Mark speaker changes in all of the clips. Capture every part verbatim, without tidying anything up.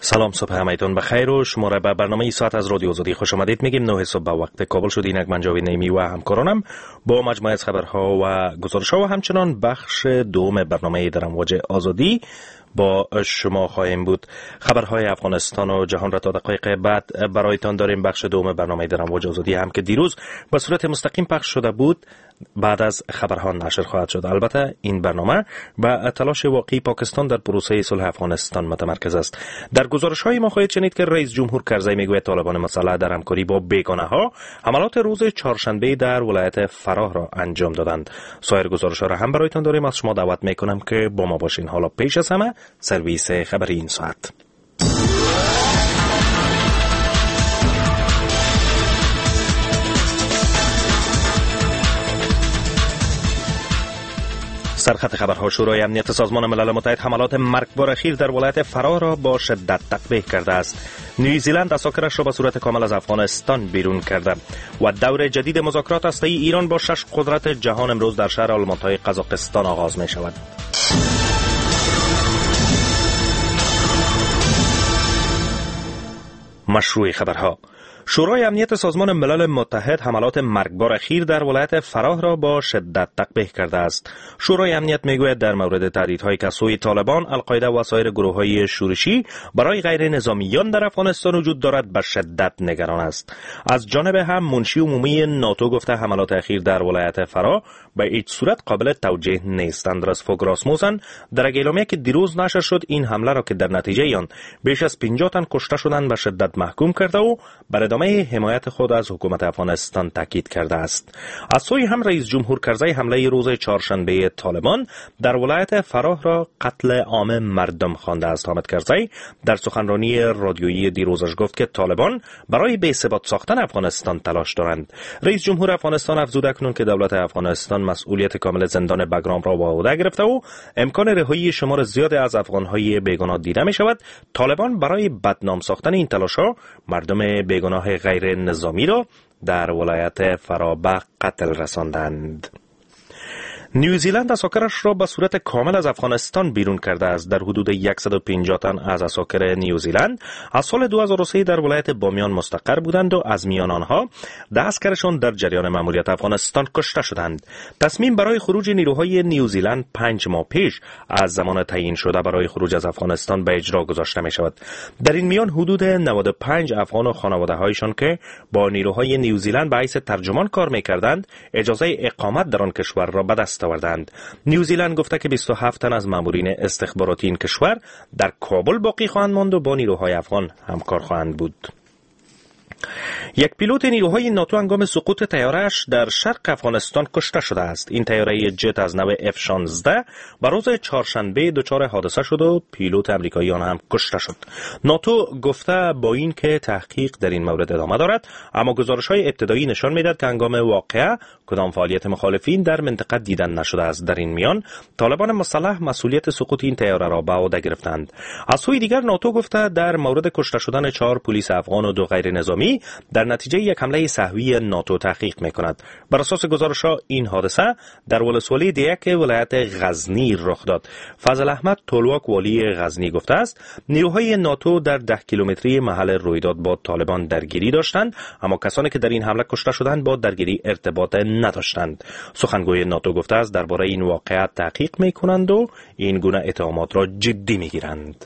Speaker 1: سلام، صبح همایتون بخیر و شما را به برنامه ای ساعت از رادیو آزادی خوش آمدید میگیم. نه صبح به وقت کابل شد. اینک من جاوید نعیمی و همکارانم با مجموعه از خبرها و گزارش‌ها و همچنان بخش دوم برنامه در امواج آزادی با شما خواهیم بود. خبرهای افغانستان و جهان را تا دقایق بعد برایتان داریم. بخش دوم برنامه در امواج آزادی هم که دیروز به صورت مستقیم پخش شده بود بعد از خبرها نشر خواهد شد. البته این برنامه با تلاش واقعی پاکستان در پروسه صلح افغانستان متمرکز است. در گزارش‌های ما خواهید شنید که رئیس جمهور کرزی میگوید طالبان مسلح در همکاری با بیگانه‌ها حملات روز چهارشنبه در ولایت فراه را انجام دادند. سایر گزارش‌ها را هم برایتان داریم. از شما دعوت میکنم که با ما باشین. حالا پیش از همه سرویس خبری این ساعت. سرخط خبرها. شورای امنیت سازمان ملل متحد حملات مرگبار اخیر در ولایت فراه را با شدت تقبیح کرده است. نیوزیلند اساکرش را به صورت کامل از افغانستان بیرون کرده و دور جدید مذاکرات هسته‌ای ایران با شش قدرت جهان امروز در شهر آلماتای قزاقستان آغاز می شود. مشروع خبرها. شورای امنیت سازمان ملل متحد حملات مرگبار اخیر در ولایت فراه را با شدت تقبیح کرده است. شورای امنیت میگوید در مورد تهدیدهایی که سوی طالبان، القاعده و سایر گروه‌های شورشی برای غیر نظامیان در افغانستان وجود دارد به شدت نگران است. از جانب هم منشی عمومی ناتو گفته حملات اخیر در ولایت فراه به هیچ صورت قابل توجیه نیست. اندرس فوگ راسموسن در اعلامیه‌ای که دیروز نشر شد این حمله را که در نتیجه آن بیش از پنجاه تن کشته شدند به شدت محکوم کرده و بر ادامه حمایت خود از حکومت افغانستان تاکید کرده است. از سوی هم رئیس جمهور کرزی حمله روز چهارشنبه طالبان در ولایت فراه را قتل عام مردم خوانده است. حامد کرزی در سخنرانی رادیویی دیروزش گفت که طالبان برای بی‌ثبات ساختن افغانستان تلاش دارند. رئیس جمهور افغانستان افزود اکنون که دولت افغانستان مسئولیت کامل زندان بگرام را به عهده گرفته و امکان رهایی شمار زیادی از افغان‌های بیگناه دیده می شود. طالبان برای بدنام ساختن این تلاش‌ها مردم بیگناه غیر نظامی را در ولایت فراه به قتل رساندند. نیوزیلند اساکرش را به صورت کامل از افغانستان بیرون کرده است. در حدود صد و پنجاه تن از اساکر نیوزیلند از سال دو هزار و سه در ولایت بامیان مستقر بودند و از میان آنها ده اسکرشان در جریان مأموریت افغانستان کشته شدند. تصمیم برای خروج نیروهای نیوزیلند پنج ماه پیش از زمان تعیین شده برای خروج از افغانستان به اجرا گذاشته می شود. در این میان حدود نود و پنج افغان و خانواده‌هایشان که با نیروهای نیوزیلند به حیث ترجمان کار می‌کردند اجازه اقامت در آن کشور را به دست آوردند. نیوزیلند گفته که بیست و هفت تن از مامورین استخباراتی این کشور در کابل باقی خواهند ماند و با نیروهای افغان همکار خواهند بود. یک پیلوت نیروهای ناتو هنگام سقوط طیاره‌اش در شرق افغانستان کشته شده است. این طیاره جت از نوع اف شانزده و روز چهارشنبه دچار حادثه شد و پیلوت آمریکایی آن هم کشته شد. ناتو گفته با این که تحقیق در این مورد ادامه دارد، اما گزارش‌های ابتدایی نشان می‌دهد که هنگام واقعه کدام فعالیت مخالفین در منطقه دیدن نشده است. در این میان طالبان مسلح مسئولیت سقوط این طیاره را به عهده گرفتند. از سوی دیگر ناتو گفته در مورد کشته شدن چهار پلیس افغان و دو غیر نظامی در نتیجه یک حمله سهوی ناتو تحقیق می‌کند. بر اساس گزارش‌ها این حادثه در ولسوالی دیک ولایت غزنی رخ داد. فضل احمد طلواک والی غزنی گفته است نیروهای ناتو در ده کیلومتری محل رویداد با طالبان درگیری داشتند، اما کسانی که در این حمله کشته شدند با درگیری ارتباط نداشتند. سخنگوی ناتو گفته است درباره این واقعه تحقیق می‌کنند و این گونه اتهامات را جدی می‌گیرند.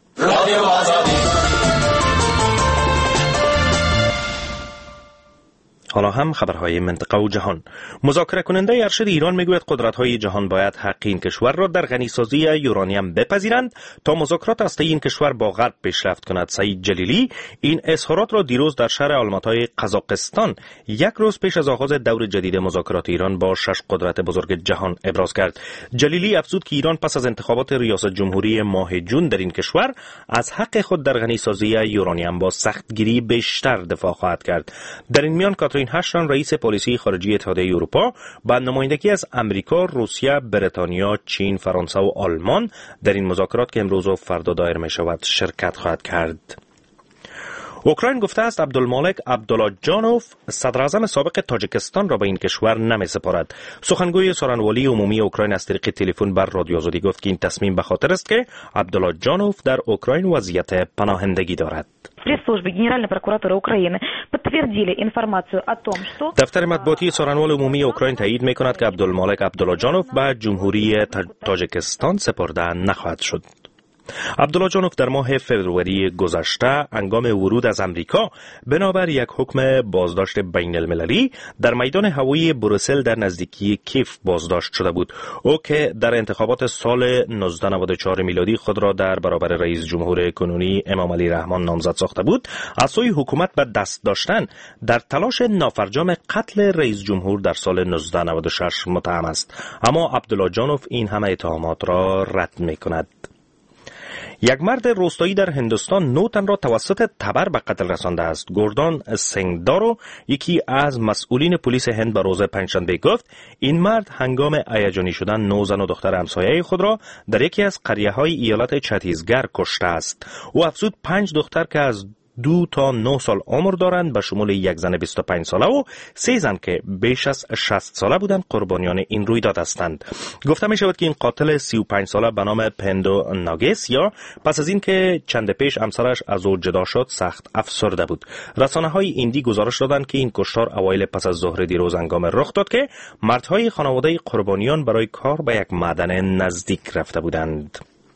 Speaker 1: حالا هم خبرهای منطقه و جهان. مذاکره کننده ارشد ایران میگوید قدرت‌های جهان باید حق این کشور را در غنیسازی یورانیم بپذیرند تا مذاکرات هسته‌ای این کشور با غرب پیشرفت کند. سعید جلیلی این اظهارات را دیروز در شهر آلماتای قزاقستان یک روز پیش از آغاز دور جدید مذاکرات ایران با شش قدرت بزرگ جهان ابراز کرد. جلیلی افزود که ایران پس از انتخابات ریاست جمهوری ماه جون در این کشور از حق خود در غنیسازی یورانیم با سختگیری بیشتر دفاع خواهد کرد. در این میان کاترین هاشتن رئیس پلیسی خارجی اتحادیه اروپا با نمایندگی از امریکا، روسیه، بریتانیا، چین، فرانسه و آلمان در این مذاکرات که امروز و فردا دایر می شود شرکت خواهد کرد. اوکراین گفته است عبدالمالک عبداللاجانوف صدراعظم سابق تاجیکستان را به این کشور نمی‌سپارد. سخنگوی سخنوری عمومی اوکراین از طریق تلفن بر رادیو آزادی گفت که این تصمیم به خاطر است که عبداللاجانوف در اوکراین وضعیت پناهندگی دارد. دفتر مطبوعاتی سخنگوی عمومی اوکراین تایید می‌کند که عبدالمالک عبداللاجانوف به جمهوری تاجیکستان سپرده نخواهد شد. عبداللاجانوف در ماه فوریه گذشته هنگام ورود از امریکا بنابر یک حکم بازداشت بین المللی در میدان هوایی بروسل در نزدیکی کیف بازداشت شده بود. او که در انتخابات سال نوزده نود و چهار میلادی خود را در برابر رئیس جمهور کنونی امام علی رحمان نامزد ساخته بود، از سوی حکومت به دست داشتن در تلاش نافرجام قتل رئیس جمهور در سال نوزده نود و شش متهم است. اما عبداللاجانوف این همه اتهامات را رد می‌کند. یک مرد روستایی در هندوستان نه تن را توسط تبر به قتل رسانده است. گوردان سنگدارو، یکی از مسئولین پلیس هند، به روز پنجشنبه گفت این مرد هنگام هیجانی شدن نه زن و دختر همسایه خود را در یکی از قریه‌های ایالت چتیسگڑ کشته است. او افزود پنج دختر که از دو تا نه سال عمر دارند به شمول یک زن بیست و پنج ساله و سه زن که بیش از شصت ساله بودند قربانیان این رویداد هستند. گفته می شود که این قاتل سی و پنج ساله به نام پندو ناگیس یا پس از این که چند پیش همسرش از او جدا شد سخت افسرده بود. رسانه های هندی گزارش دادند که این کشتار اوایل پس از ظهر دیروز هنگام رخ داد که مردهای خانواده قربانیان برای کار به یک معدن نزدیک رفته بودند.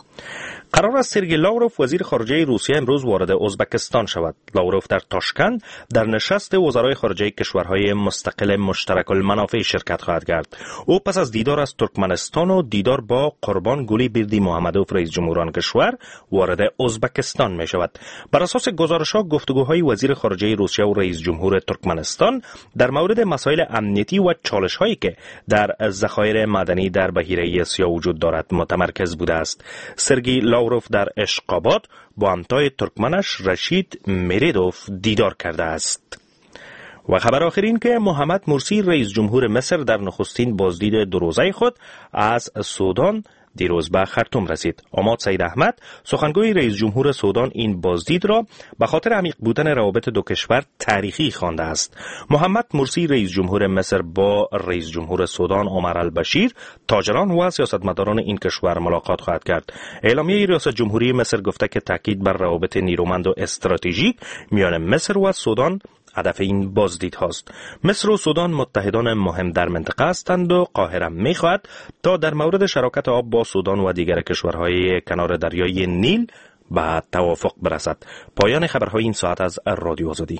Speaker 1: قرار است سرگئی لاوروف وزیر خارجه روسیه امروز وارد ازبکستان شود. لاوروف در تاشکند در نشست وزرای خارجه کشورهای مستقل مشترک المنافع شرکت خواهد کرد. او پس از دیدار از ترکمنستان و دیدار با قربان گلی بیردی محمدوف رئیس جمهوران کشور وارد ازبکستان می شود. بر اساس گزارش‌ها گفتگوهای وزیر خارجه روسیه و رئیس جمهور ترکمنستان در مورد مسائل امنیتی و چالش‌هایی که در ذخایر معدنی در بحیره آسیا وجود دارد متمرکز بوده است. سرگئی لاوروف در اشقاباد با همتای ترکمنش رشید میردوف دیدار کرده است. و خبر آخر این که محمد مرسی رئیس جمهور مصر در نخستین بازدید دو روزه خود از سودان دیروز به خرطوم رسید. عماد سید احمد سخنگوی رئیس جمهور سودان این بازدید را به خاطر عمیق بودن روابط دو کشور تاریخی خوانده است. محمد مرسی رئیس جمهور مصر با رئیس جمهور سودان عمر البشیر، تاجران و سیاستمداران این کشور ملاقات خواهد کرد. اعلامیه ریاست جمهوری مصر گفته که تاکید بر روابط نیرومند و استراتژیک میان مصر و سودان هدف این بازدید هاست. مصر و سودان متحدان مهم در منطقه هستند و قاهره می‌خواهد تا در مورد شراکت آب با سودان و دیگر کشورهای کنار دریای نیل به توافق برسد. پایان خبرهای این ساعت از رادیو آزادی.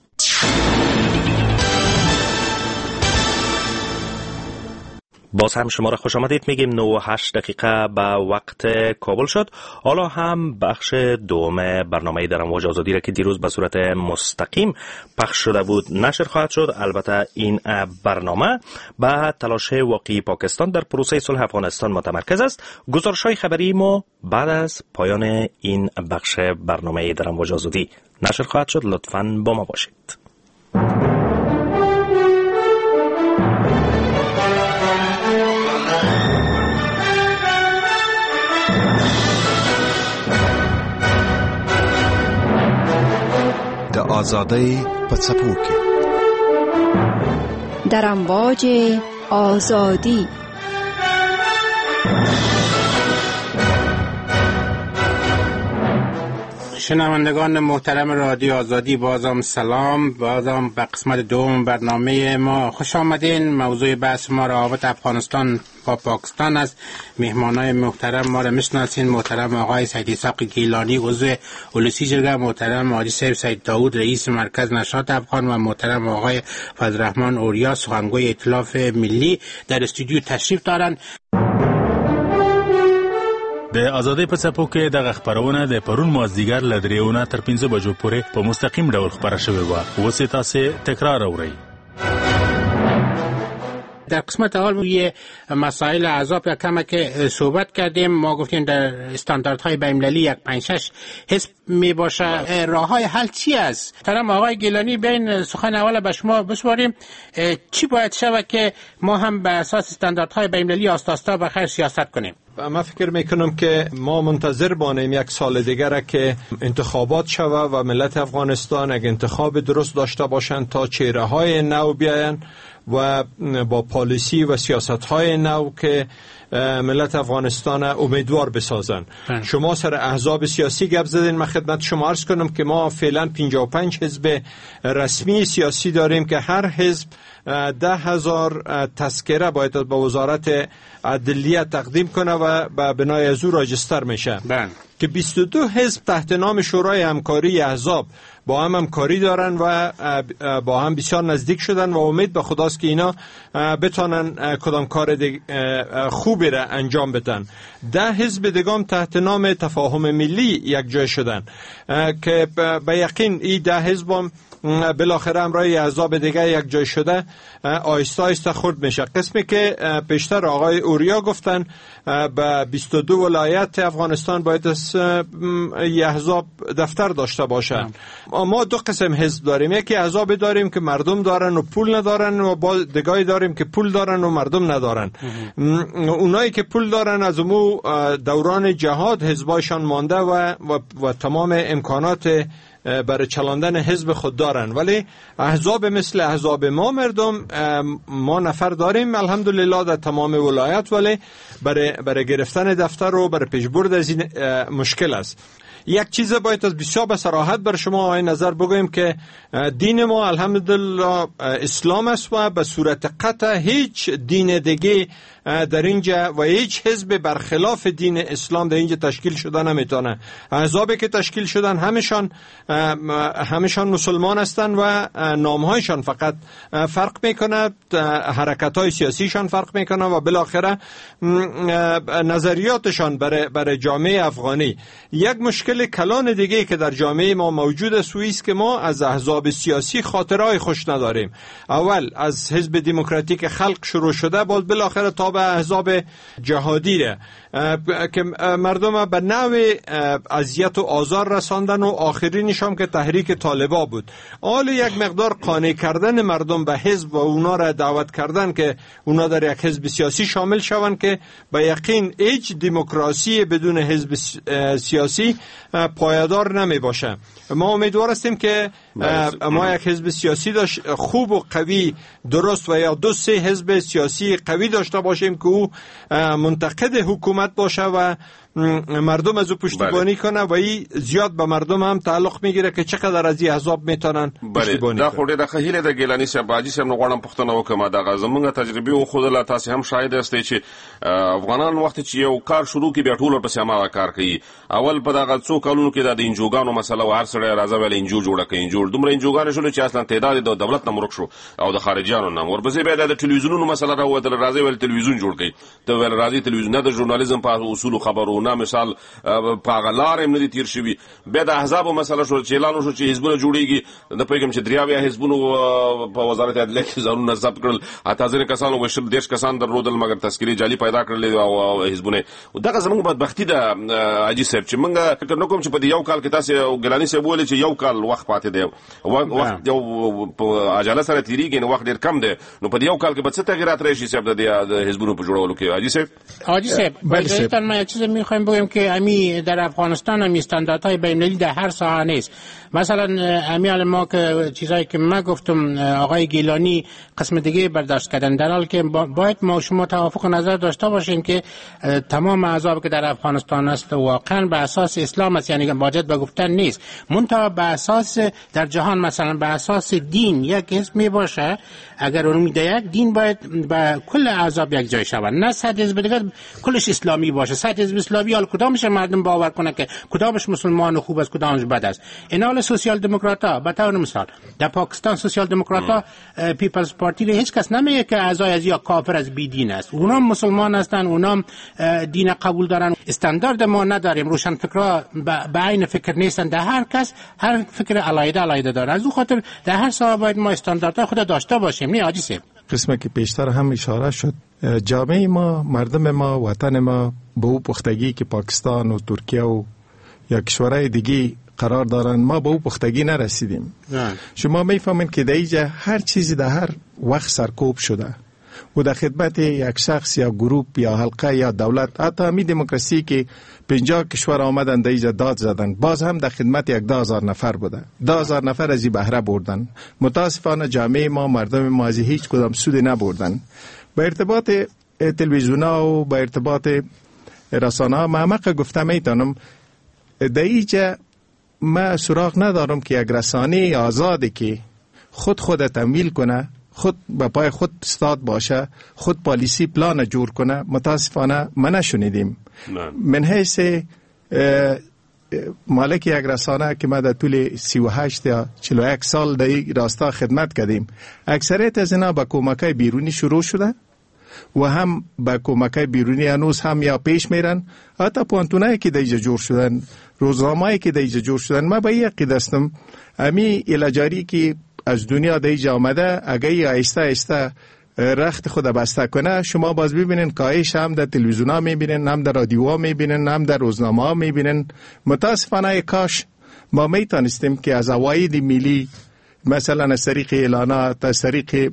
Speaker 1: باز هم شما را خوش آمدید میگیم. نه و هشت دقیقه به وقت کابل شد. حالا هم بخش دوم برنامه در امواج آزادی را که دیروز به صورت مستقیم پخش شده بود نشر خواهد شد. البته این برنامه به تلاش واقعی پاکستان در پروسه صلح افغانستان متمرکز است. گزارش‌های خبری ما بعد از پایان این بخش برنامه در امواج آزادی نشر خواهد شد. لطفاً با ما باشید.
Speaker 2: آزادی پڅپوکي
Speaker 3: در امواج آزادی.
Speaker 4: شنوندگان محترم رادیو آزادی، بازم سلام. بازم به قسمت دوم برنامه ما خوش آمدین. موضوع بحث ما روابط افغانستان با پاکستان است. مهمانای محترم ما را میشناسین. محترم آقای سید اسحاق گیلانی عضو اولسی جرگه، محترم حاجی صاحب سید داود رئیس مرکز نشاط افغان و محترم آقای فضلالرحمن اوریا سخنگوی ائتلاف ملی در استودیو تشریف دارند.
Speaker 5: د آزادۍ په څپو کې دغه خبرونه د پرون مازدیګر له دریونه تر پنځه بجو پورې په مستقیم ډول خبره شوې وه. اوس یې تاسې تکرار اورئ.
Speaker 4: در قسمت اول روی مسائل عذاب یا کمه که صحبت کردیم. ما گفتیم در استانداردهای بین‌المللی یک پنج شش حزب می باشه. راه های حل چی است؟ ترم آقای گیلانی بین سخن اول به شما بسپاریم. چی باید شود که ما هم به اساس استانداردهای بین‌المللی آستاستا بخیر سیاست کنیم؟
Speaker 6: من فکر میکنم که ما منتظر بانیم یک سال دیگر که انتخابات شوه و ملت افغانستان یک انتخاب درست داشته باشند تا چهره های نو بیاین و با پالیسی و سیاست های نو که ملت افغانستان امیدوار بسازن. شما سر احزاب سیاسی گپ زدین، من خدمت شما عرض کنم که ما فعلا پنجاه و پنج حزب رسمی سیاسی داریم که هر حزب ده هزار تذکره باید به وزارت عدلیه تقدیم کنه و به بنای از او راجستر میشه که بیست و دو حزب تحت نام شورای همکاری احزاب با هم همکاری دارن و با هم بسیار نزدیک شدن و امید به خداست که اینا بتونن کدام کار خوبی را انجام بدن. ده حزب دیگه تحت نام تفاهم ملی یک جای شدن که به یقین این ده حزب هم بالاخره همراه احزاب دیگه یک جای شده آیسته آیسته خرد میشه. قسمی که پیشتر آقای اوریا گفتن به بیست و دو ولایت افغانستان باید احزاب دفتر داشته باشن. ما دو قسم حزب داریم، یکی احزاب داریم که مردم دارن و پول ندارن و با دیگه داریم که پول دارن و مردم ندارن. اونایی که پول دارن از امو دوران جهاد حزبایشان مانده و, و, و تمام امکانات برای چلاندن حزب خود دارن، ولی احزاب مثل احزاب ما مردم ما نفر داریم الحمدلله در تمام ولایت، ولی برای برای گرفتن دفتر و برای پیشبرد از این مشکل است. یک چیز باید از بسیار به صراحت بر شما آقای نظر بگویم که دین ما الحمدلله اسلام است و به صورت قطع هیچ دین دیگه در اینجا و هیچ حزب برخلاف دین اسلام در اینجا تشکیل شده نمیتونه. احزابی که تشکیل شدن همشان همشان مسلمان هستند و نامهایشان فقط فرق میکنه، حرکت‌های سیاسیشان فرق میکنه و بالاخره نظریاتشان برای برای جامعه افغانی. یک مشکل کلان دیگه که در جامعه ما موجود است و است که ما از احزاب سیاسی خاطرهای خوش نداریم. اول از حزب دموکراتیک خلق شروع شده، بعد بالاخره تا به احزاب جهادی ره که مردم به نوع اذیت و آزار رساندن و آخرینش هم که تحریک طالبا بود. حال یک مقدار قانع کردن مردم به حزب و اونا را دعوت کردن که اونا در یک حزب سیاسی شامل شوند که به یقین هیچ دموکراسی بدون حزب سیاسی پایدار نمی باشه. ما امیدوار هستیم که ما یک حزب سیاسی داشت خوب و قوی درست و یا دو سه حزب سیاسی قوی داشته باشیم که او منتقد حکومت باشه و مردم از او پشتیبانی کنه و این زیاد به مردم هم تعلق میگیره که چقدر از این احزاب میتونن پشتیبانی
Speaker 7: کنه. دا خو ډیره خهیله د ګیلانی صاحب حاجی صاحب نو غواړم پښتنه وکم دا زمونږ تجربه او خود لا تاسو هم شاهد استئ چې افغانان وخت چې یو کار شروع کی بیا ټول په سیمه کار کوي. اول په دغه څو کلونو کې د انجوګانو مسله و هر سره راځي ول انجو جوړه کوي. انجو دومره انجوګان شول چې اصلا تعداد د دولت نه مرګ شو او د خارجيانو نه ورپسې بیا د ټلویزیونونو مسله راوته راځي ول ټلویزیون جوړ کوي. ته ول راځي ټلویزیون نه د ژورنالیزم په اصول خبرونه مثال په غلار هم ندي تیر شوی. بیا د احزاب مسله شو چې اعلان شو چې حزبونه جوړیږي د پیغام چې دریاوی حزبونو په وزارت عدلیه کې ځانونه ضبط کړل، اته ځنه کسانو وشل دیش کسان درلودل مګر تذکری جعلی پیدا کړل او حزبونه. دغه زموږ بدبختی د اجي صاحب چې موږ فکر نکوم چې په یو کال کې تاسو ګلانی صاحب ولې چې یو کال وخت پاتې دی، وخت یو په اجاله سره تیریږي نو وخت ډیر کم دی، نو په یو کال کې به څه تغیرات راشي صاحب د حزبونو په جوړولو کې اجي صاحب؟
Speaker 4: اجي صاحب بله ما یک چیز میخوایم بگم که امی در افغانستان هم استانداردهای بین‌المللی در هر ساحه نیست. مثلا امی ما که چیزایی که من گفتم آقای گیلانی قسم دیگه برداشت کردن، در حالی که باید ما شما توافق نظر داشته باشیم که تمام احزاب که در افغانستان است واقعا به اساس اسلام است، یعنی واجد به گفتن نیست، منتها به اساس در جهان مثلا به اساس دین یک حزب می باشه. اگر اون میده یک دین باید با کل احزاب یک جای شود، نه صد حزب دیگه کلش اسلامی باشه. صد حزب اسلامی حال کدامش مردم باور کنه که کدامش مسلمان و خوب است کدامش بد است. این حال سوسیال دموکرات‌ها به طور مثال در پاکستان سوسیال دموکرات‌ها پیپلز پارتی رو هیچ کس نمیگه که اعضای از یا کافر از بی دین است. اونا مسلمان هستن، اونا دین قبول دارن. استاندارد ما نداریم، روشن فکرها به عین فکر نیستن، در هر کس هر فکر علیحده علیحده داره. از اون خاطر در هر ساحه باید ما استانداردهای خود داشته باشیم. نه حاجی صاحب
Speaker 2: قسمه که پیشتر هم اشاره شد، جامعه ما، مردم ما، وطن ما به او پختگی که پاکستان و ترکیه و یا کشورهای دیگه قرار دارن ما به او پختگی نرسیدیم. نه. شما میفهمین که در اینجا هر چیزی در هر وقت سرکوب شده. و در خدمت یک شخص یا گروپ یا حلقه یا دولت، حتی همین دموکراسی که پنجاه کشور آمدن در اینجا داد زدن، باز هم در خدمت یک ده هزار نفر بوده. ده هزار نفر از این بهره بردن. متاسفانه جامعه ما، مردم ما از هیچ کدام سودی نبردن. با ارتباط تلویزیون ها و با ارتباط رسانه ها معمق گفته میتونم در اینجا ما سراغ ندارم که یک رسانه آزادی که خود خود تمویل کنه، خود به پای خود استاد باشه، خود پالیسی پلان جور کنه، متاسفانه ما نشنیدیم. من حیث مالک یک رسانه که ما در طول سی و هشت یا چهل و یک سال در این راستا خدمت کردیم، اکثریت از اینا با کمکای بیرونی شروع شده و هم با کمکای بیرونی هنوز هم یا پیش میرن. حتی پوانتونایی که دیجا جور شدن، روزنامه‌ای که دیجا جور شدن، ما به یک قدستم امی الجاری که از دنیا دیجا آمده، اگه آیسته آیسته رخت خود بسته کنه، شما باز ببینین کاهش هم در تلویزیون ها میبینین، هم در رادیو ها میبینین، هم در روزنامه ها میبینین. متاسفانه کاش ما میتونستیم که از عواید ملی، مثلا از طریق اعلانات، از طریق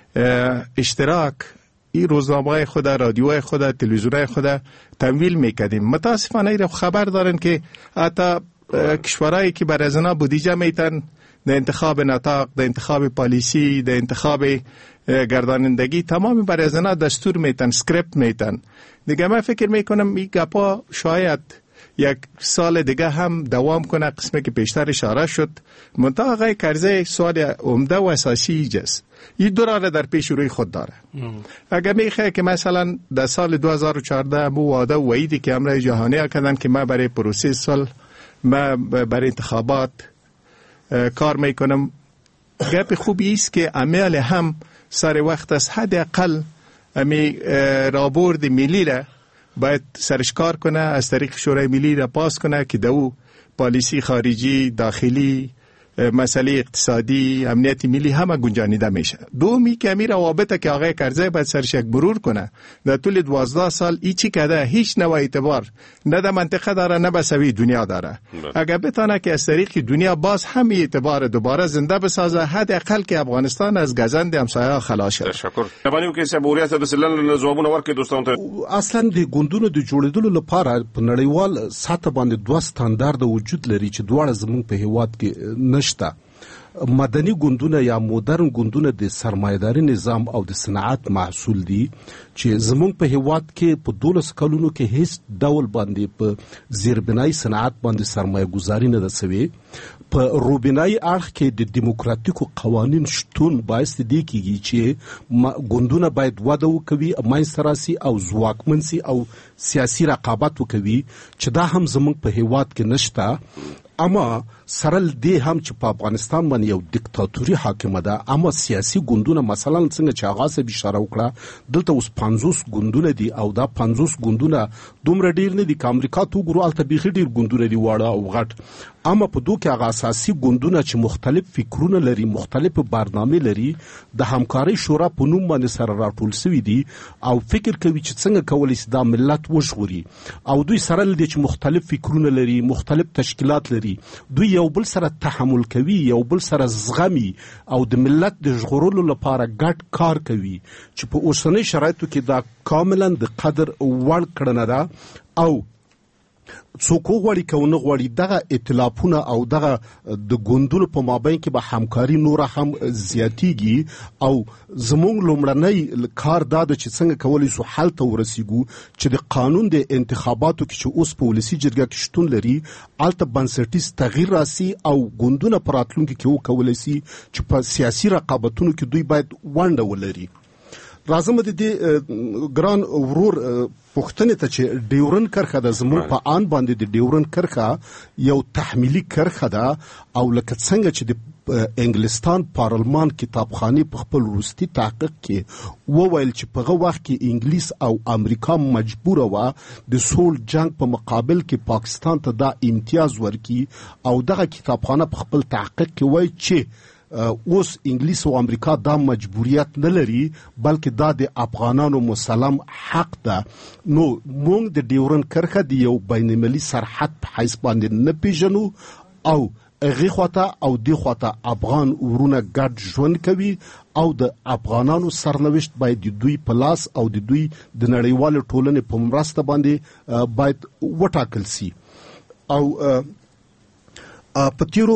Speaker 2: اشتراک، این روزنامه خود، رادیو خود، تلویزیون خود تمویل میکردیم. متاسفانه را خبر دارن که حتی کشورهایی که بر از اینا بودجه میتن در انتخاب نطاق، در انتخاب پالیسی، در انتخاب گردانندگی، تمام بر از اینا دستور میتن، سکریپت میتن. دیگه من فکر میکنم این گپا شاید یک سال دیگه هم دوام کنه، قسمه که پیشتر اشاره شد. منتها آقای کرزی سوال عمده و اساسی ایجاست. این دوراره در پیش روی خود داره. اگر میخواه که مثلا در سال دو هزار و چهارده مو وعده و وعیدی که امرای جهانی کردن که ما برای پروسه سال، ما برای انتخابات کار میکنم، گپ خوبی است که عمل هم سر وقت است. حداقل امی رابورد ملی را باید سرش کار کنه، از طریق شورای ملی را پاس کنه که دو پالیسی خارجی، داخلی، مسئله اقتصادی، امنیت ملی همه گنجانیده میشه. دومی که امی روابطه که آقای کرزی باید سرش یک مرور کنه. در طول دوازده سال ای چی کده، هیچ نوع اعتبار نه در منطقه داره نه به سوی دنیا داره. اگر بتانه که از طریق دنیا باز هم اعتبار دوباره زنده بسازه، حداقل که افغانستان از گزند همسایه خلاص شه.
Speaker 7: تشکر. تبانیو کې سبوریات د سلن ځوابونه ورکړي دوستانو ته.
Speaker 8: اصلا د ګوندونو د جوړېدلو لپاره په نړیوال سطح باندې دوه ستاندارد وجود لري چې دواړه زموږ په هیواد کې نشته. مدني ګوندونه یا مدرن ګوندونه د سرمایداري نظام او د صنعت محصول دي چې زموږ په هیواد کې په دولس کلونو کې هیڅ ډول باندې په زیربنایي صنعت باندې سرمایه گذاري نه ده سوې. په روبنایي اړخ کې د دیموکراتیکو قوانین شتون باعث دی کېږي چې ګوندونه باید وده وکوي، منځته راسي او ځواکمن سي او سیاسي رقابت وکوي چې دا هم زموږ په هیواد کې نشته. اما سرل دی هم چې په افغانستان باندې یو دیکتاتوري حاکمه ده. اما سیاسي ګوندونه مثلا څنګه چې هغه څه اشاره وکړه، دلته اوس پنځوس ګوندونه دي او دا پنځوس ګوندونه دومره ډیر نه دي که امریکا ته وګورو هلته بیخي ډیر ګوندونه دي واړه او غټ. اما په دوی کې هغه اساسي ګوندونه چې مختلف فکرونه لري، مختلف برنامې لري، د همکارۍ شورا په نوم باندې سره راټول سوي دي او فکر کوي چې څنګه کولی شي دا ملت وژغوري. او دوی سره لدی چې مختلف فکرونه لري، مختلف تشکیلات لري، دوی یو بل سره تحمل کوي، یو بل سره زغمي او د ملت د ژغورلو لپاره ګډ کار کوي چې په اوسنۍ شرایطو کې دا کاملا د قدر وړ کړنه ده. او څوک غواړي که ونه غواړي دغه ائتلافونه او دغه د ګوندونو په مابین کې به همکاري نوره هم زیاتیږي. او زموږ لومړنی کار دا ده چې څنګه کولی شو هلته ورسیږو چې د قانون د انتخاباتو کې چې اوس په ولسي جرګه کې شتون لري، هلته بنسټیز تغییر راسي او ګوندونه په راتلونکي کې وکولی سي چې په سیاسي رقابتونو کې دوی باید ونډه ولري. راځم د دې ګران ورور پوښتنې ته چې ډیورن کرښه د زموږ په آن باندې د ډیورن کرښه یو تحمیلي کرښه ده او لکه څنګه چې د انګلستان پارلمان کتابخانې په خپل وروستي تحقیق کې وویل چې په هغه وخت کې انګلیس او امریکا مجبوره وه د سول جنگ په مقابل کې پاکستان ته دا امتیاز ورکړي. او دغه کتابخانه په خپل تحقیق کې وایي چې اوس انګلیس او امریکا دا مجبوریت نه لري بلکې دا د افغانانو مسلم حق ده. نو موږ د ډیورن کرښه د یو بین المللي سرحد په حیث باندې نه پیژنو او هغې خواته او دې خواته افغان ورونه ګډ ژوند کوي او د افغانانو سرنوشت باید د دوی په لاس او د دوی د نړیوالې ټولنې په مرسته باندې باید وټاکل سي. او په تیرو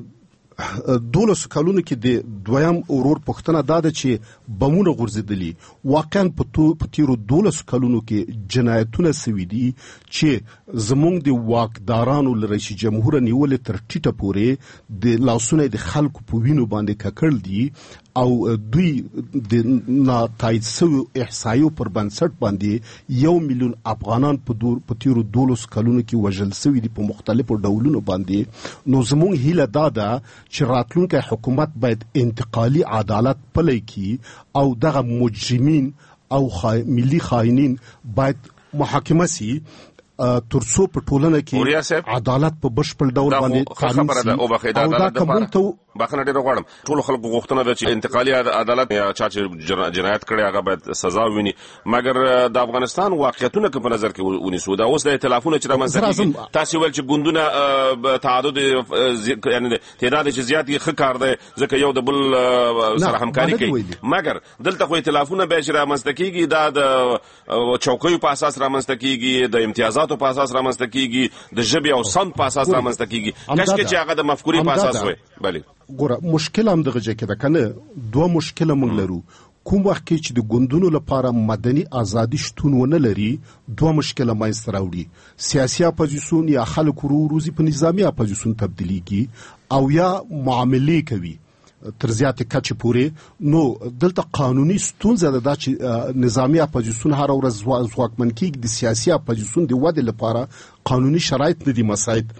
Speaker 8: دولسو کلونو کې د دویم ورور پوښتنه دا ده چې بمونه غورځېدلي. واقعا په تیرو دولسو کلونو کې جنایتونه سوي دي چې زموږ د واکدارانو له رئیس جمهور نیولې تر ټیټه پورې د لاسونه د خلکو په وینو باندې ککړ دي او دوی د ناتایید سوي احصایو پر بنسټ باندې یو میلیون افغانان په تیرو دولسو کلونو کې وژل سوي دي په مختلفو ډولونو باندې. نو زموږ هیله دا ده چې راتلونکی حکومت باید انتقالي عدالت پلی کړي او دغه مجرمین او خای ملي خائنین باید محاکمه سي ترڅو په ټولنه کې عدالت په بشپړ ډول باندې قانون سي. او دا کوم ته
Speaker 7: بخنه ډیر غواړم ټول خلکو غوښتنه ده چې انتقالي عدالت یا چا چې جنایت کړي هغه باید سزا وویني. مګر د افغانستان واقعیتونه په نظر کې ونیسو دا اوس د ائتلافونو چې رامنځته کیږي تاسو ول چې ګوندونه تعدد یعنی تعداد چې زیات یې ښه کار دی ځکه یو د بل سره همکاري کوي. مګر دلته خو ائتلافونه به چې رامنځته کیږي دا د چوکیو په اساس رامنځته کیږي د امتیازاتو په اساس رامنځته کیږي د ژبې او سند په اساس رامنځته کیږي کله چې هغه د مفکورې په اساس وي. بله
Speaker 8: ګوره مشکل هم دغه ځای کې ده کنه دوه مشکل موږ لرو. کوم وخت کې چې د ګوندونو لپاره مدني ازادي شتون ونه لري دوه مشکل منځته راوړي. سیاسي اپوزیسیون یا خلک روزي په نظامی اپوزیسیون تبدیلیږي او یا معاملې کوي تر زیاتې کچې پورې. نو دلته قانوني ستونزه ده چې نظامی اپوزیسیون هر ورځ ځواکمن کیږي د سیاسي اپوزیسیون د ودې لپاره قانوني شرایط نه دي مساعد.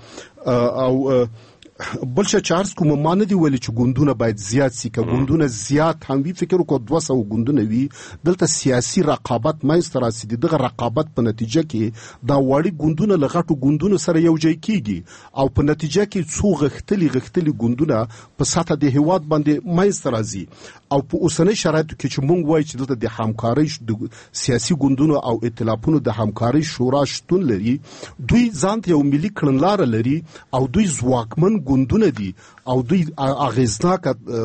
Speaker 8: او بل څه چارج کوم ما نه دی ویلي چې ګوندونه باید زیات سي که ګوندونه زیات هم وي فکر وکړو دوه سوه ګوندونه وي دلته سیاسي رقابت منځته راسي. دغه رقابت په نتیجه کې دا واړه ګوندونه له غټو ګوندونو سره یو ځای کیږي او په نتیجه کې څو غختلي غختلي ګوندونه په سطح د هیواد باندې منځته راځي. او په اوسنۍ شرایطو کې چې مونږ وایو چې دلته د همکارۍ د سیاسي ګوندونو او ائتلافونو د همکارۍ شورا شتون لري دوی ځان ته یو ملي کړنلاره لري او دوی ځواکمن ګوندونه دي او دوی اغیزناک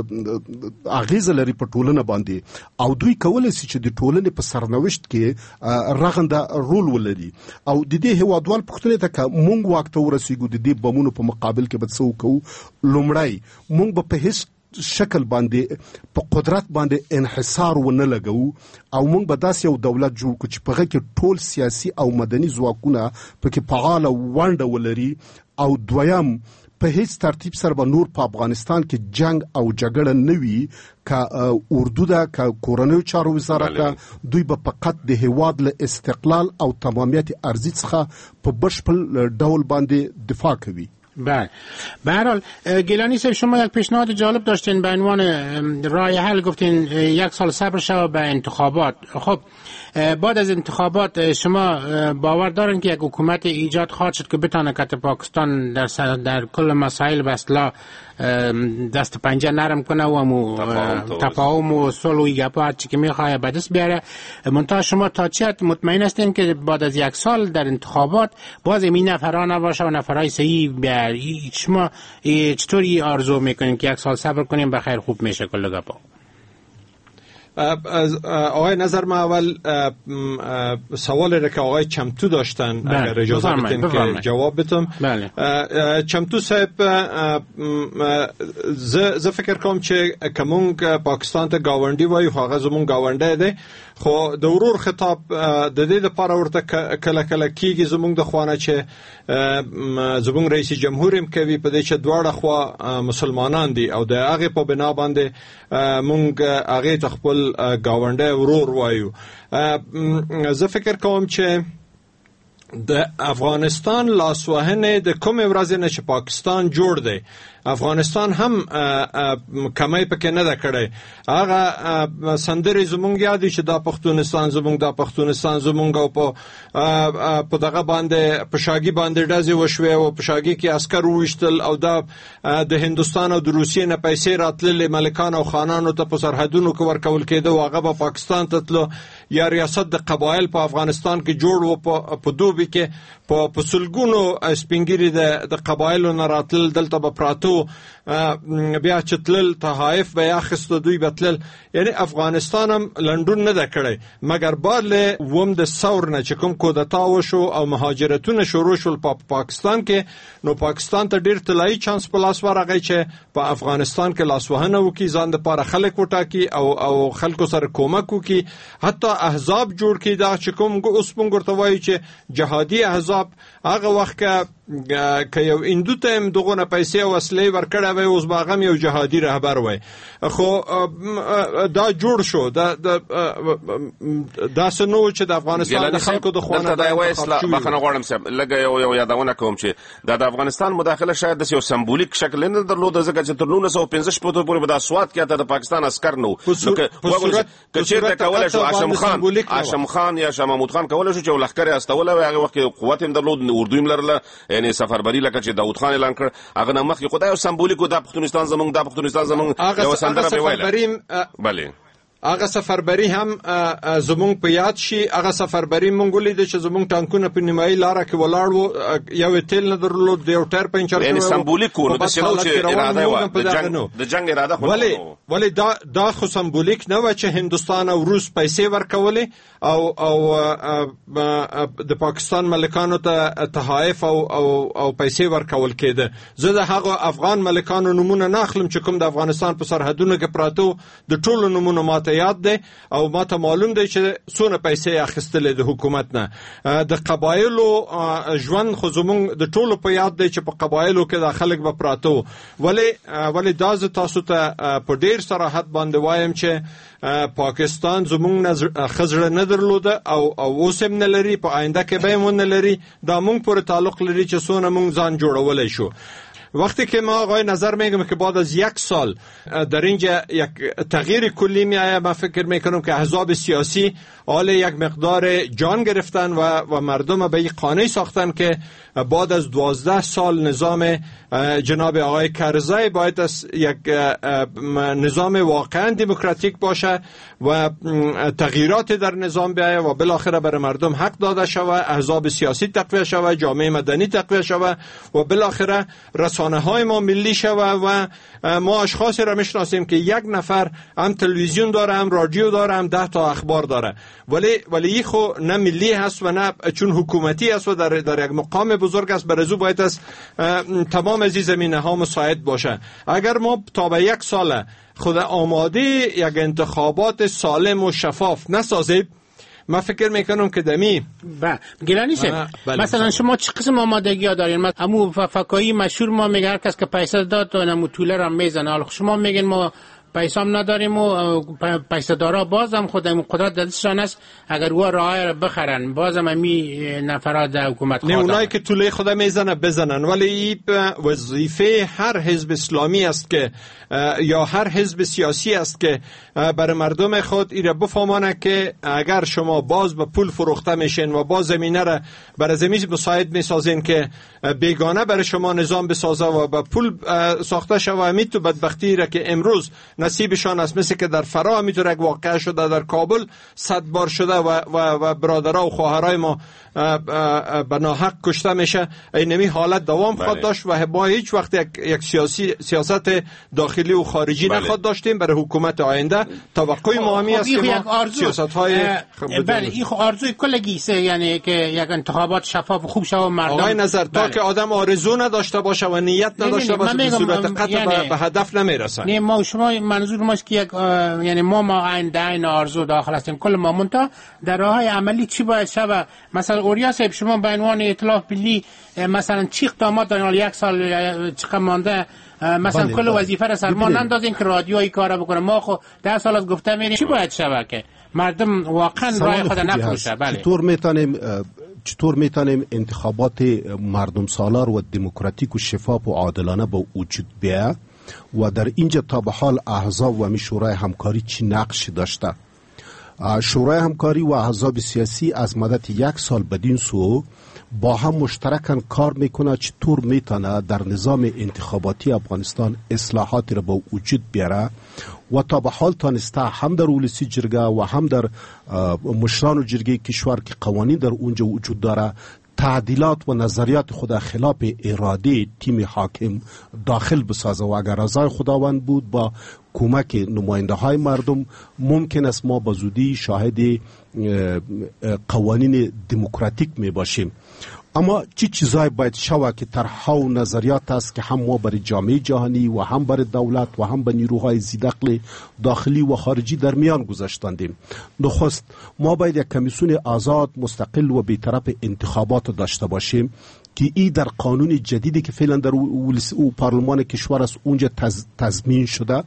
Speaker 8: اغیز لري په ټولنه باندې او دوی کولای شي چې د ټولنې په سرنوشت کې رغنده رول ولري. او د دې هیوادوال پښتنې ته مونږ وخت ورسېږو د دې بمونو په مقابل کې به څه وکړو. لومړی مونږ به په هیڅ شکل باندې په قدرت باندې انحصار ونه لګو او موږ به داسې یو دولت جوړ کړو چې په هغه کې ټول سیاسي او مدني ځواکونه پکې فعاله ونډه ولري. او دویم په هیڅ ترتیب سره به نور په افغانستان کې جنگ او جګړه نه وي که اردو ده که کورنیو چارو وزارت ده دوی به فقط د هیواد له استقلال او تمامیت ارضی څخه په بشپړ ډول باندې دفاع کوي.
Speaker 4: بله به هر حال گیلانی صاحب شما یک پیشنهاد جالب داشتین به عنوان راه حل گفتین یک سال صبر شود به انتخابات. خب بعد از انتخابات شما باور دارین که یک حکومت ایجاد خواهد شد که بتانه که پاکستان در در کل مسائل به اصطلاح دست پنجه نرم کنه و مو تفاهم و صلح و گپا چی که میخواد به دست بیاره. منتها شما تا چه حد مطمئن هستین که بعد از یک سال در انتخابات باز این نفرا نباشه و نفرای صحیح بیاره؟ شما چطوری آرزو میکنین که یک سال صبر کنیم بخیر خوب میشه کل گپا؟
Speaker 6: آقای نظر ما اول سوال را که آقای چمتو داشتن اگر اجازه بدین که جواب بدم. چمتو صاحب ز فکر کوم چې کومونګ پاکستان ته گاونډي وایو هغه زمون گاونډی دی خو د ورور خطاب د دې لپاره ورته کله کله کیږي زمونږ د خوانه چې زمونږ رئیس جمهور هم کوي په دې چې دواړه خوا مسلمانان دي او د هغه په بنا باندې مونږ هغه ته خپل گاونډی ورور وایو. زه فکر کوم چې د افغانستان لاسوهنه د کوم ورځې نه چې پاکستان جوړ دی افغانستان هم کمای پکې نه ده کړی. هغه سندرې زمونږ یادي چې دا پښتونستان زمونږ دا پښتونستان زمونږ او په په دغه باندې په شاګي باندې ډزې وشوې او په شاګي کې عسكر وشتل او دا د هندستان او د روسیې نه پیسې راتللې ملکان او خانانو ته په سرحدونو کې ورکول کېده او هغه په پاکستان ته تلو یا ریاست د قبایل په افغانستان کې جوړ و په دوبي جوړی کې په پسلګونو سپینګری د د قبایلو نه راتل دلته به پراتو بیا چتلل تحائف بیا خستو دوی بتلل. یعنی افغانستان هم لندن نه د کړی مګر بل ووم د ثور نه چې کوم کودتا وشو او مهاجرتونه شروع شول په پا پاکستان کې، نو پاکستان ته ډیر طلایی چانس په لاس ورغی چې په افغانستان کې لاسوهنه وکي، ځان د پاره خلک وټاکي او او خلکو سره کومک وکي، حتی احزاب جوړ کړي دا چې کوم اوس پونګ ورته وایي چې جهادي احزاب. هغه وخت که یو اندو ته هم دغه پیسې او اسلحې ورکړه وای اوس باغم یو جهادي رهبر وای، خو دا جوړ شو دا دا سنو چې د افغانستان د خلکو د خوانه
Speaker 7: دا وای اسلام بخنه غواړم چې لګ یو یو یادونه کوم چې د افغانستان مداخله شاید د یو سمبولیک شکل نه درلود، ځکه چې تر نولس سوه پنځه شپږ پورې به د سواد کې ته د پاکستان عسكر نو کچېرته کولای شو هاشم خان هاشم خان یا شاه محمود خان کولای شو چې ولخر استول او هغه وخت قوت هم درلود، اردو هم لرله، یعنی سفربری لکه چې داود خان اعلان کړ هغه نه مخکې خدای او سمبولیک د پښتونستان زمونږ د پښتونستان زمونږ یو سندره به ویل. بله
Speaker 6: هغه سفربری هم زمونږ په یاد شي. هغه سفربری مونږ ولید چې زمونږ ټانکونه په نیمایي لار کې ولاړ وو، یو تیل نه درلود، یو ټایر پنچر
Speaker 7: یعنی سمبولیک و د شنو چې اراده و د جنگ د جنگ اراده خو
Speaker 6: ولی ولی دا دا خو سمبولیک نه و چې هندستان او روس پیسې ورکولې او او د پاکستان ملکانو ته تحائف او او او پیسې ورکول کېده. زه د هغه افغان ملکانو نمونه نه اخلم چې کوم د افغانستان په سرحدونو کې پراتو، د ټولو نمونه ماته یاد دی او ماته معلوم دی چې څونه پیسې اخیستلې د حکومت نه. د قبایلو ژوند خو زمونږ د ټولو په یاد دی چې په قبایلو کې د خلک به پراتو. ولی ولی دا زه تاسو ته په ډیر صراحت باندې وایم چې پاکستان زمونږ خزړه نه درلوده او او اوس هم نه لري، په آینده کې به هم نه لري. دا مونږ پورې تعلق لري چې څونه مونږ ځان جوړولی شو. وقتی که ما آقای نظر میگم که بعد از یک سال در اینجا یک تغییر کلی میآید، من فکر میکنم که احزاب سیاسی حال یک مقدار جان گرفتن و و مردم به یک قانع ساختن که بعد از دوازده سال نظام جناب آقای کرزی باید از یک نظام واقعا دموکراتیک باشه و تغییرات در نظام بیاید و بالاخره برای مردم حق داده شود، احزاب سیاسی تقویت شود، جامعه مدنی تقویت شود و بالاخره رسانه های ما ملی شود و ما اشخاصی را میشناسیم که یک نفر هم تلویزیون داره، هم رادیو داره، هم ده تا اخبار داره، ولی ولی خو نه ملی هست و نه چون حکومتی است و در در یک مقام بزرگ است. برزو باید از تمام از زمینه ها مساعد باشه. اگر ما تا به یک سال خود آماده یک انتخابات سالم و شفاف نسازیم، من فکر میکنم که دمی
Speaker 4: با گیلانی شه مثلا شما چه قسم آمادگی ها دارین؟ مثلا امو فکایی مشهور ما میگه هر کس که پیسه داد و نمو طوله را میزنه، حالا شما میگین ما پیسه هم نداریم و پیسه دارا بازم خودمون قدرت دستشان است، اگر او راه را بخرن بازم امی نفرات در حکومت خواهد.
Speaker 6: نه اونایی که طوله خود میزنه بزنن، ولی این وظیفه هر حزب اسلامی است که یا هر حزب سیاسی است که برای مردم خود ایره بفهمانه که اگر شما باز به پول فروخته میشین و باز زمینه را برای زمین مساعد میسازین که بیگانه برای شما نظام بسازه و به پول ساخته شوه، می تو بدبختی را که امروز نصیبشان است، مثل که در فرا میتونه یک واقعه شده، در کابل صد بار شده و و, و برادرها و خواهرای ما به ناحق کشته میشه. اینمی حالت دوام خواهد داشت و با هیچ وقت یک, یک سیاسی سیاست داخلی و خارجی
Speaker 7: بله.
Speaker 6: نخواهد داشتیم. برای حکومت آینده توقع ما همی است که ما سیاست های
Speaker 4: بله این خو آرزوی کلگی است، یعنی که یک انتخابات شفاف و خوب شه و مردم
Speaker 6: آقای نظر تا که آدم آرزو نداشته باشه و نیت نداشته باشه به صورت قطع یعنی به هدف نمیرسه.
Speaker 4: نه ما شما منظور ما است که یک یعنی ما ما عین این آرزو داخل هستیم، کل ما منتها در راههای عملی چی باید شه؟ مثلا اوریا صاحب شما به عنوان ائتلاف ملی مثلا چی اقدامات دارین؟ یک سال چقدر مانده مثلا کل وظیفه را سر ما نندازین که رادیویی کارا بکنه؟ ما خو ده سال از گفته میریم چی باید شه که مردم واقعا رای خود نفروشه؟ بله
Speaker 8: چطور میتونیم چطور میتونیم انتخابات مردم سالار و دموکراتیک و شفاف و عادلانه با وجود بیاید و در اینجا تا به حال احزاب و می شورای همکاری چی نقش داشته؟ شورای همکاری و احزاب سیاسی از مدت یک سال بدین سو با هم مشترکاً کار میکنه چطور میتونه در نظام انتخاباتی افغانستان اصلاحاتی را با وجود بیاره و تا به حال تانسته هم در ولسی جرگه و هم در مشران جرگه کشور که قوانین در اونجا وجود داره تعدیلات و نظریات خود خلاف اراده تیم حاکم داخل بسازه و اگر رضای خداوند بود با کمک نماینده های مردم ممکن است ما به زودی شاهد قوانین دموکراتیک می باشیم. اما چی چیزای باید شوه که طرح‌ها و نظریات است که هم ما برای جامعه جهانی و هم برای دولت و هم به نیروهای ذی‌دخل داخلی و خارجی در میان گذاشتندیم. نخست ما باید یک کمیسیون آزاد، مستقل و بی‌طرف انتخابات داشته باشیم که ای در قانون جدیدی که فعلا در او پارلمان کشور است اونجا تز، تضمین شده.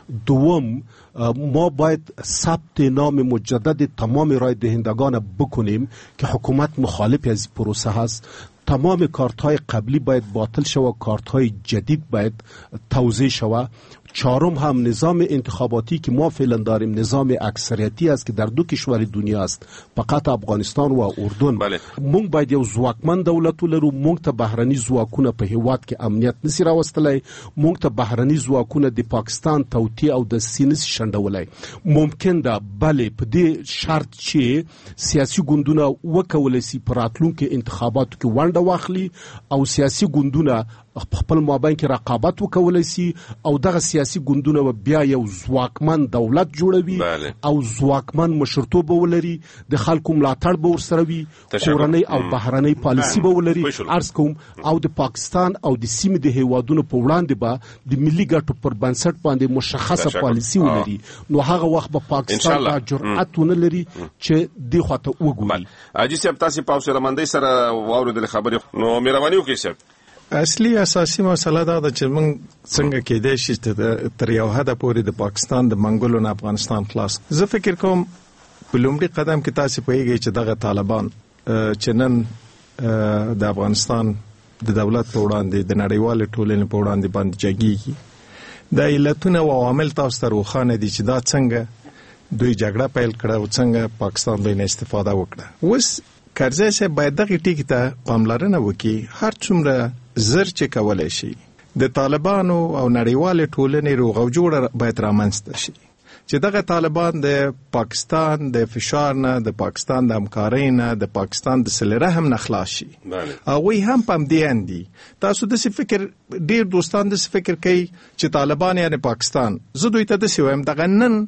Speaker 8: دوم ما باید ثبت نام مجدد تمام رای دهندگان بکنیم که حکومت مخالف از این پروسه هست. تمام کارت های قبلی باید باطل شود، کارت های جدید باید توزیع شود. چهارم هم نظام انتخاباتی که ما فعلا داریم نظام اکثریتی است که در دو کشور دنیا است، فقط افغانستان و اردن.
Speaker 7: بله.
Speaker 8: مونږ باید یو ځواکمن دولت ولرو. مونږ ته بهرني ځواکونه په هیواد کې امنیت نسی راوستلی. مونږ ته بهرني ځواکونه د پاکستان توطیه او د سینس شنډولای. ممکن ده بله په دې شرط چې سیاسي ګوندونه وکولای شي په راتلونکو انتخاباتو کې ونډه واخلي او سیاسي ګوندونه خپل مابین کې رقابت وکولای شي او دغه سیاسي ګوندونه بیا یو ځواکمن دولت جوړوي او ځواکمن مشرتوب ولري، د خلکو ملاتړ به ورسره وي، کورنۍ او بهرنۍ پالیسي به ولري. عرض کوم او د پاکستان او د سیمې د هیوادونو په وړاندې به د ملي ګټو پر بنسټ باندې مشخصه پالیسي ولري. نو هغه وخت به پاکستان دا جرأت ونه لري چې دې خواته وګوري.
Speaker 7: اجي صاحب تاسو په اوسه رمندۍ سره واورېدل خبرې، نو مهرباني وکړئ صاحب.
Speaker 2: اصلي اساسي مسله دا ده چې موږ څنګه کېدای شي تر یو حده پورې د پاکستان د منګولو نه افغانستان خلاص. زه فکر کوم په لومړي قدم کې تاسو پوهیږئ چې دغه طالبان چې نن د افغانستان د دولت په وړاندې د نړیوالې ټولنې په وړاندې باندې جګیږي، دا علتونه او عوامل تاسو ته روښانه دي چې دا څنګه دوی جګړه پیل کړه او څنګه پاکستان دوی نه استفاده وکړه. اوس کرزی صاحب باید دغه ټکي ته پاملرنه وکړي. هر څومره زر چې کولای شي د طالبانو او نړیوالې ټولنې روغ او جوړه باید رامنځته شي چې دغه طالبان د پاکستان د فشار نه، د پاکستان د همکارۍ نه، د پاکستان د صله رحم نه خلاص شي. هغوی هم په همدې اندي. تاسو داسې فکر، ډېر دوستان داسې فکر کوي چې طالبان یعنې پاکستان. زه دوی ته داسې وایم دغه نن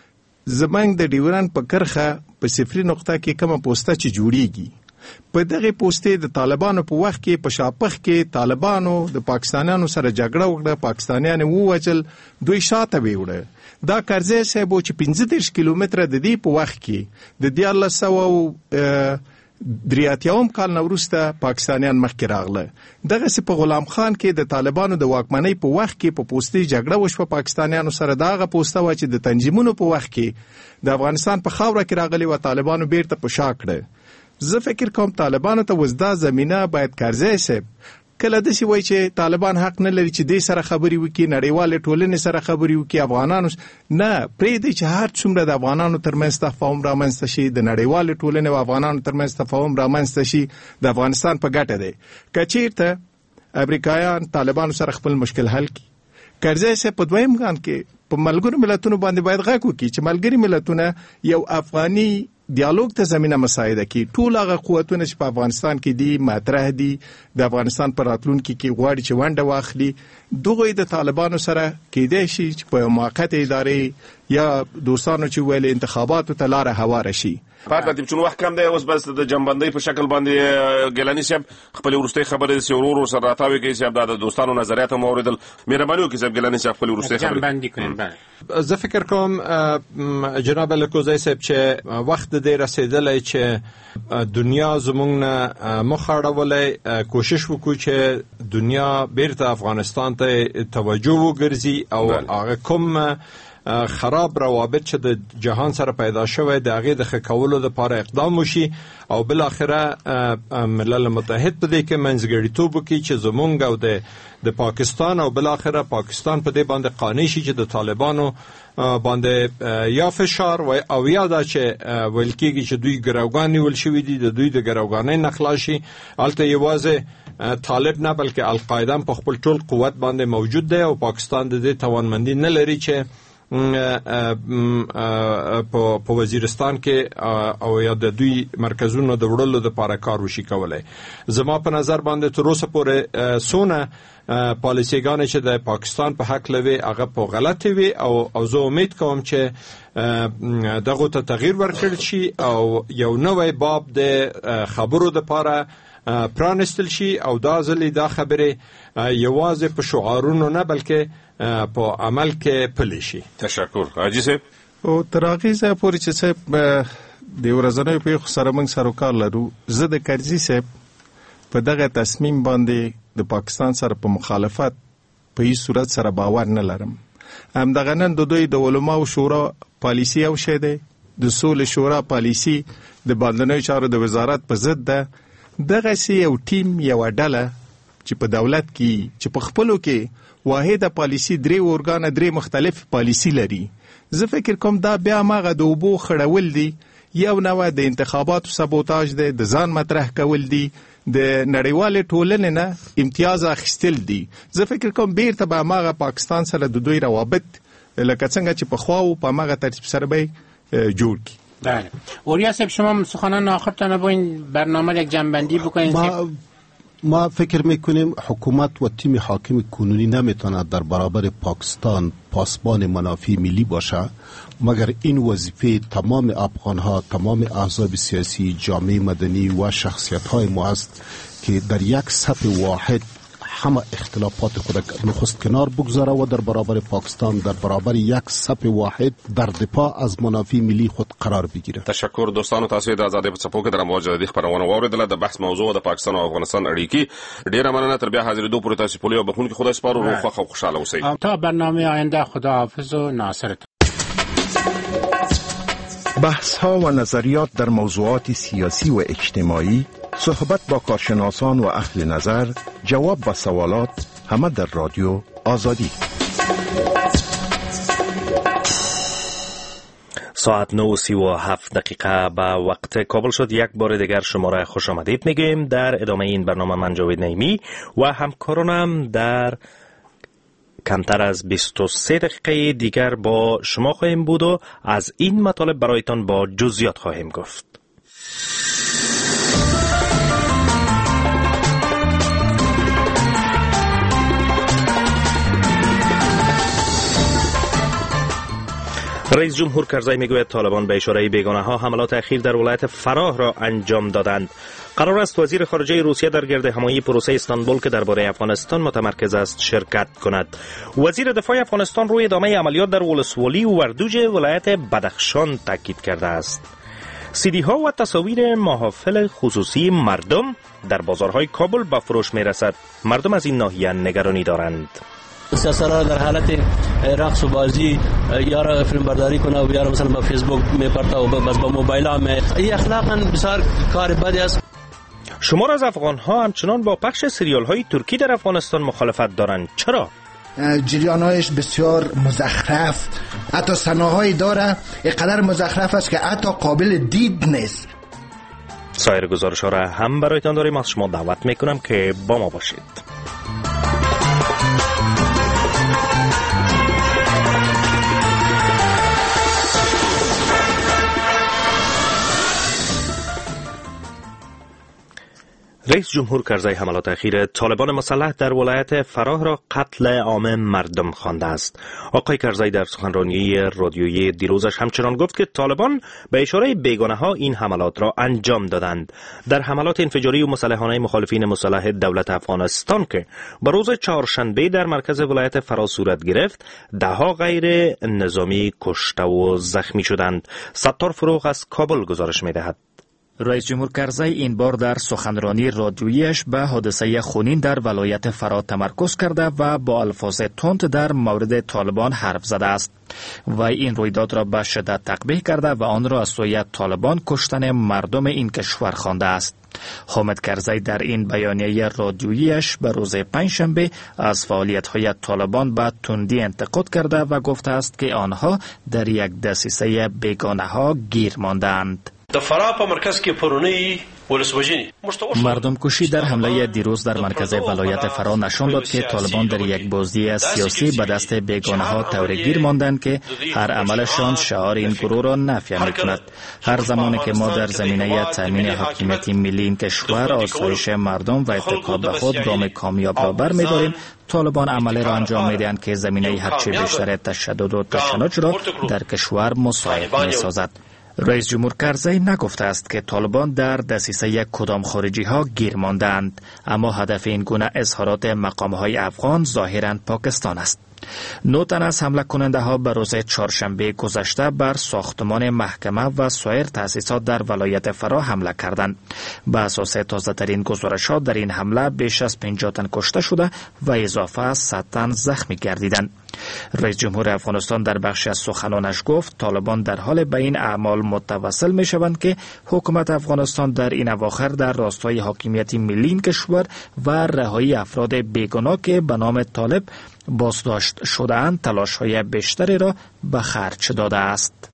Speaker 2: زموږ د ډیورنډ په کرښه په صفري نقطه کې کومه پوسته چې جوړیږي، په دغه پوسټې د طالبانو په وخت کې په شاپخ کې طالبانو د پاکستانیانو سره جګړه وکړه، پاکستانیان ووجل، دوی شاته ویوړه. دا کرزی صاحب چې پنځه دېرش کیلومتره د دې په وخت کې د دیارلس سوه درې اتیاوم کال نه وروسته پاکستانیان مخکې راغله. دغسې په غلام خان کې د طالبانو د واکمنۍ په وخت کې په پوستې جګړه وشوه پاکستانیانو سره. دا هغه پوسته وه چې د تنظیمونو په وخت کې د افغانستان په خاوره کې راغلې وه، طالبانو بیرته په شا کړه. زه فکر کوم طالبانو ته وزدا زمینه باید کرزی صاحب کله داسې وایي چې طالبان حق نه لري چې دې سره خبرې وکړي، نړیوالې ټولنې سره خبرې وکړي، افغانانو نه پرېږدي چې هر څومره د افغانانو ترمنځ تفاهم رامنځته شي، د نړیوالې ټولنې او افغانانو ترمنځ تفاهم رامنځته شي، د افغانستان په ګټه دی. که چېرته امریکایان طالبانو سره خپل مشکل حل کړي، کرزی صاحب په دویم ګام کې په ملګرو ملتونو باندې باید غږ وکړي چې ملګري ملتونه یو افغاني دیالوګ ته زمینه مساعده کی. ټول هغه قوتونه چې په افغانستان کې دي مطرح دي، د افغانستان پر راتلونکي کې غواړي چې ونډه واخلي، دغه د طالبانو سره کېدای شي چې په موقته ادارې یا دوستانو چې ویل انتخاباتو ته لاره هواره شي.
Speaker 7: پاتې چون وخت کم دی، اوس بس د جنبندۍ په شکل باندې ګیلاني صاحب خپل ورستۍ خبرې سي ورور سره راتاوي کوي صاحب د دوستانو نظریات مو اوریدل. مهرباني وکړئ صاحب ګیلاني صاحب خپل ورستۍ خبرې
Speaker 4: جنبندي کړئ.
Speaker 6: زه فکر کوم جناب الکوزی صاحب چې وخت دې رسیدلی چې دنیا زمونږ نه مخ اړولی، کوشش وکړو چې دنیا بیرته افغانستان ته توجه وګرځي او هغه کوم خراب روابط چې د جهان سره پیدا شوی د هغې د ښه کولو لپاره اقدام وشي او بالاخره ملل متحد په دې کې منځګړیتوب وکړي چې زمونږ او د د پاکستان او بالاخره پاکستان په دې باندې قانع شي چې د طالبانو باندې یا فشار او یا دا چې ویل کېږي چې دوی ګروګان نیول شوي دي، د دوی د ګروګانۍ نه خلاص شي. هلته یوازې طالب نه بلکې القاعده په خپل ټول قوت باندې موجود دی او پاکستان د دې توانمندي نه لري چې په وزیرستان کې او یا د دوی مرکزونو د وړلو لپاره کار وشي کولای. زما په نظر باندې تر اوسه پورې سونه پالیسیګانې چې د پاکستان په حق لوي هغه په غلطي وي او او زه امید کوم چې دغه ته تغییر ورکړل شي او یو نوې باب د خبرو لپاره پرانستل شي او دا ځلې دا خبره یوازې په شعارونو نه بلکې په عمل کې پلي شي.
Speaker 7: تشکر حاجی صاحب.
Speaker 2: او تراغیزه پورې چې صاحب د ورځنیو پیښو سره موږ سره کار لرو، زه د کرزي صاحب په دغه تصمیم باندې د پاکستان سره په مخالفت په هیڅ صورت سره باور نه لرم. همدغه نن د دوی د علماو شورا پالیسی او شه ده، د سولې شورا پالیسی د باندنیو چارو د وزارت په ضد ده. دغه سی یو ټیم یو ډله چې په دولت کې چې په خپلو کې واحده پالیسی درې اورګان درې مختلف پالیسی لري. زه فکر کوم دا بیا ماغه د اوبو خړول دي، یو نوع د انتخاباتو سابوتاژ دی، د ځان مطرح کول دي، د نړیوال ټولنې نه امتیاز اخیستل دي. زه فکر کوم بیرته به ماغه پاکستان سره د دوی روابط لکه څنګه چې په خواو په ماغه ترتیب سره به جوړ کی.
Speaker 4: بله. اوریا صاحب شما سخنان آخرتان با این برنامه یک جنبندی بکنید.
Speaker 8: ما ما فکر میکنیم حکومت و تیم حاکم کنونی نمیتواند در برابر پاکستان پاسبان منافع ملی باشه، مگر این وظیفه تمام افغانها، تمام احزاب سیاسی، جامعه مدنی و شخصیت های ما است که در یک صف واحد همه اختلافات خود نخست کنار بگذاره و در برابر پاکستان در برابر یک صف واحد در دفاع از منافع ملی خود قرار بگیره.
Speaker 7: تشکر دوستانو، تاسو د آزادۍ په څپو کې د موجوده د خبرونه واوریدله. د بحث موضوع د پاکستان او افغانستان اړیکې. ډیره مننه. تر بیا حاضرېدو پورې تاسو په لیو بخون کې خدای سپارو. روغ خوښ او خوشاله اوسئ.
Speaker 4: تا برنامه آینده خداحافظ و ناصر.
Speaker 9: بحث ها و نظریات در موضوعات سیاسی و اجتماعی، صحبت با کارشناسان و اهل نظر، جواب و سوالات، همه در رادیو آزادی.
Speaker 1: ساعت نه و سی و هفت دقیقه به وقت کابل شد. یک بار دیگر شما را خوش آمدید میگیم در ادامه این برنامه. من جاوید نعیمی و همکارانم در کمتر از بیست و سه دقیقه دیگر با شما خواهیم بود و از این مطالب برایتان با جزئیات خواهیم گفت. رئیس جمهور کرزی میگوید طالبان به اشاره بیگانه ها حملات اخیر در ولایت فراه را انجام دادند. قرار است وزیر خارجه روسیه در گرد همایی پروسه استانبول که درباره افغانستان متمرکز است شرکت کند. وزیر دفاع افغانستان روی ادامه عملیات در ولسوالی و وردوج ولایت بدخشان تاکید کرده است. سیدی ها و تصاویر محافل خصوصی مردم در بازارهای کابل به فروش می رسد. مردم از این ناحیه نگرانی دارند.
Speaker 10: سیاسرها در حالت رقص و بازی یا را فیلم برداری کنه و یا را مثلا با فیسبوک میپرته و بس با موبایل هم این اخلاقا بسیار کار بدی است.
Speaker 1: شمار از افغان ها همچنان با پخش سریال های ترکی در افغانستان مخالفت دارند. چرا؟
Speaker 11: جریانایش بسیار مزخرف، حتی صحنه‌هایی داره اینقدر مزخرف است که حتی قابل دید نیست.
Speaker 1: سایر گزارش ها را هم برایتان داریم. از شما دعوت میکنم که با ما باشید. رئیس جمهور کرزی حملات اخیر طالبان مسلح در ولایت فراه را قتل عام مردم خوانده است. آقای کرزی در سخنرانی رادیویی دیروزش همچنان گفت که طالبان به اشاره بیگانه ها این حملات را انجام دادند. در حملات انفجاری و مسلحانه مخالفین مسلح دولت افغانستان که به روز چهارشنبه در مرکز ولایت فراه صورت گرفت، دهها غیر نظامی کشته و زخمی شدند. ستار فروغ از کابل گزارش می‌دهد.
Speaker 12: رئیس جمهور کرزی این بار در سخنرانی رادیویی‌اش به حادثه خونین در ولایت فراه تمرکز کرده و با الفاظ تند در مورد طالبان حرف زده است و این رویداد را به شدت تقبیح کرده و آن را از سوی طالبان کشتن مردم این کشور خوانده است. حامد کرزی در این بیانیه رادیویی‌اش به روز پنجشنبه از فعالیت‌های طالبان به تندی انتقاد کرده و گفته است که آنها در یک دسیسه بیگانه‌ها گیر ماندند.
Speaker 13: د فراه په مرکز کې پرونی
Speaker 12: مردم کشی در حمله دیروز در مرکز ولایت فرا نشان داد که طالبان در یک بازی سیاسی به دست بیگانه ها تورگیر ماندند که هر عملشان شعار این گروه را نفی می‌کند. هر زمانی که ما در زمینه تامین حاکمیت ملی این کشور، آسایش مردم و اتکا به خود گام کامیاب را برمی‌داریم، طالبان عملی را انجام می‌دهند که زمینه هرچه بیشتر تشدد و تشنج را در کشور مساعد می‌سازد. رئیس جمهور کرزی نگفته است که طالبان در دسیسه کدام خارجی ها گیر ماندند، اما هدف این گونه اظهارات مقام های افغان ظاهراً پاکستان است. نو تن از حمله کننده ها به روز چهارشنبه گذشته بر ساختمان محکمه و سایر تأسیسات در ولایت فرا حمله کردند. به اساس تازه ترین گزارش ها در این حمله بیش از پنجاه تن کشته شده و اضافه از صد تن زخمی گردیدند. رئیس جمهور افغانستان در بخش از سخنانش گفت طالبان در حال به این اعمال متوسل می شوند که حکومت افغانستان در این اواخر در راستای حاکمیت ملی این کشور و رهایی افراد بیگناه که به نام طالب بازداشت شده‌اند تلاش‌های بیشتری را به خرج داده است.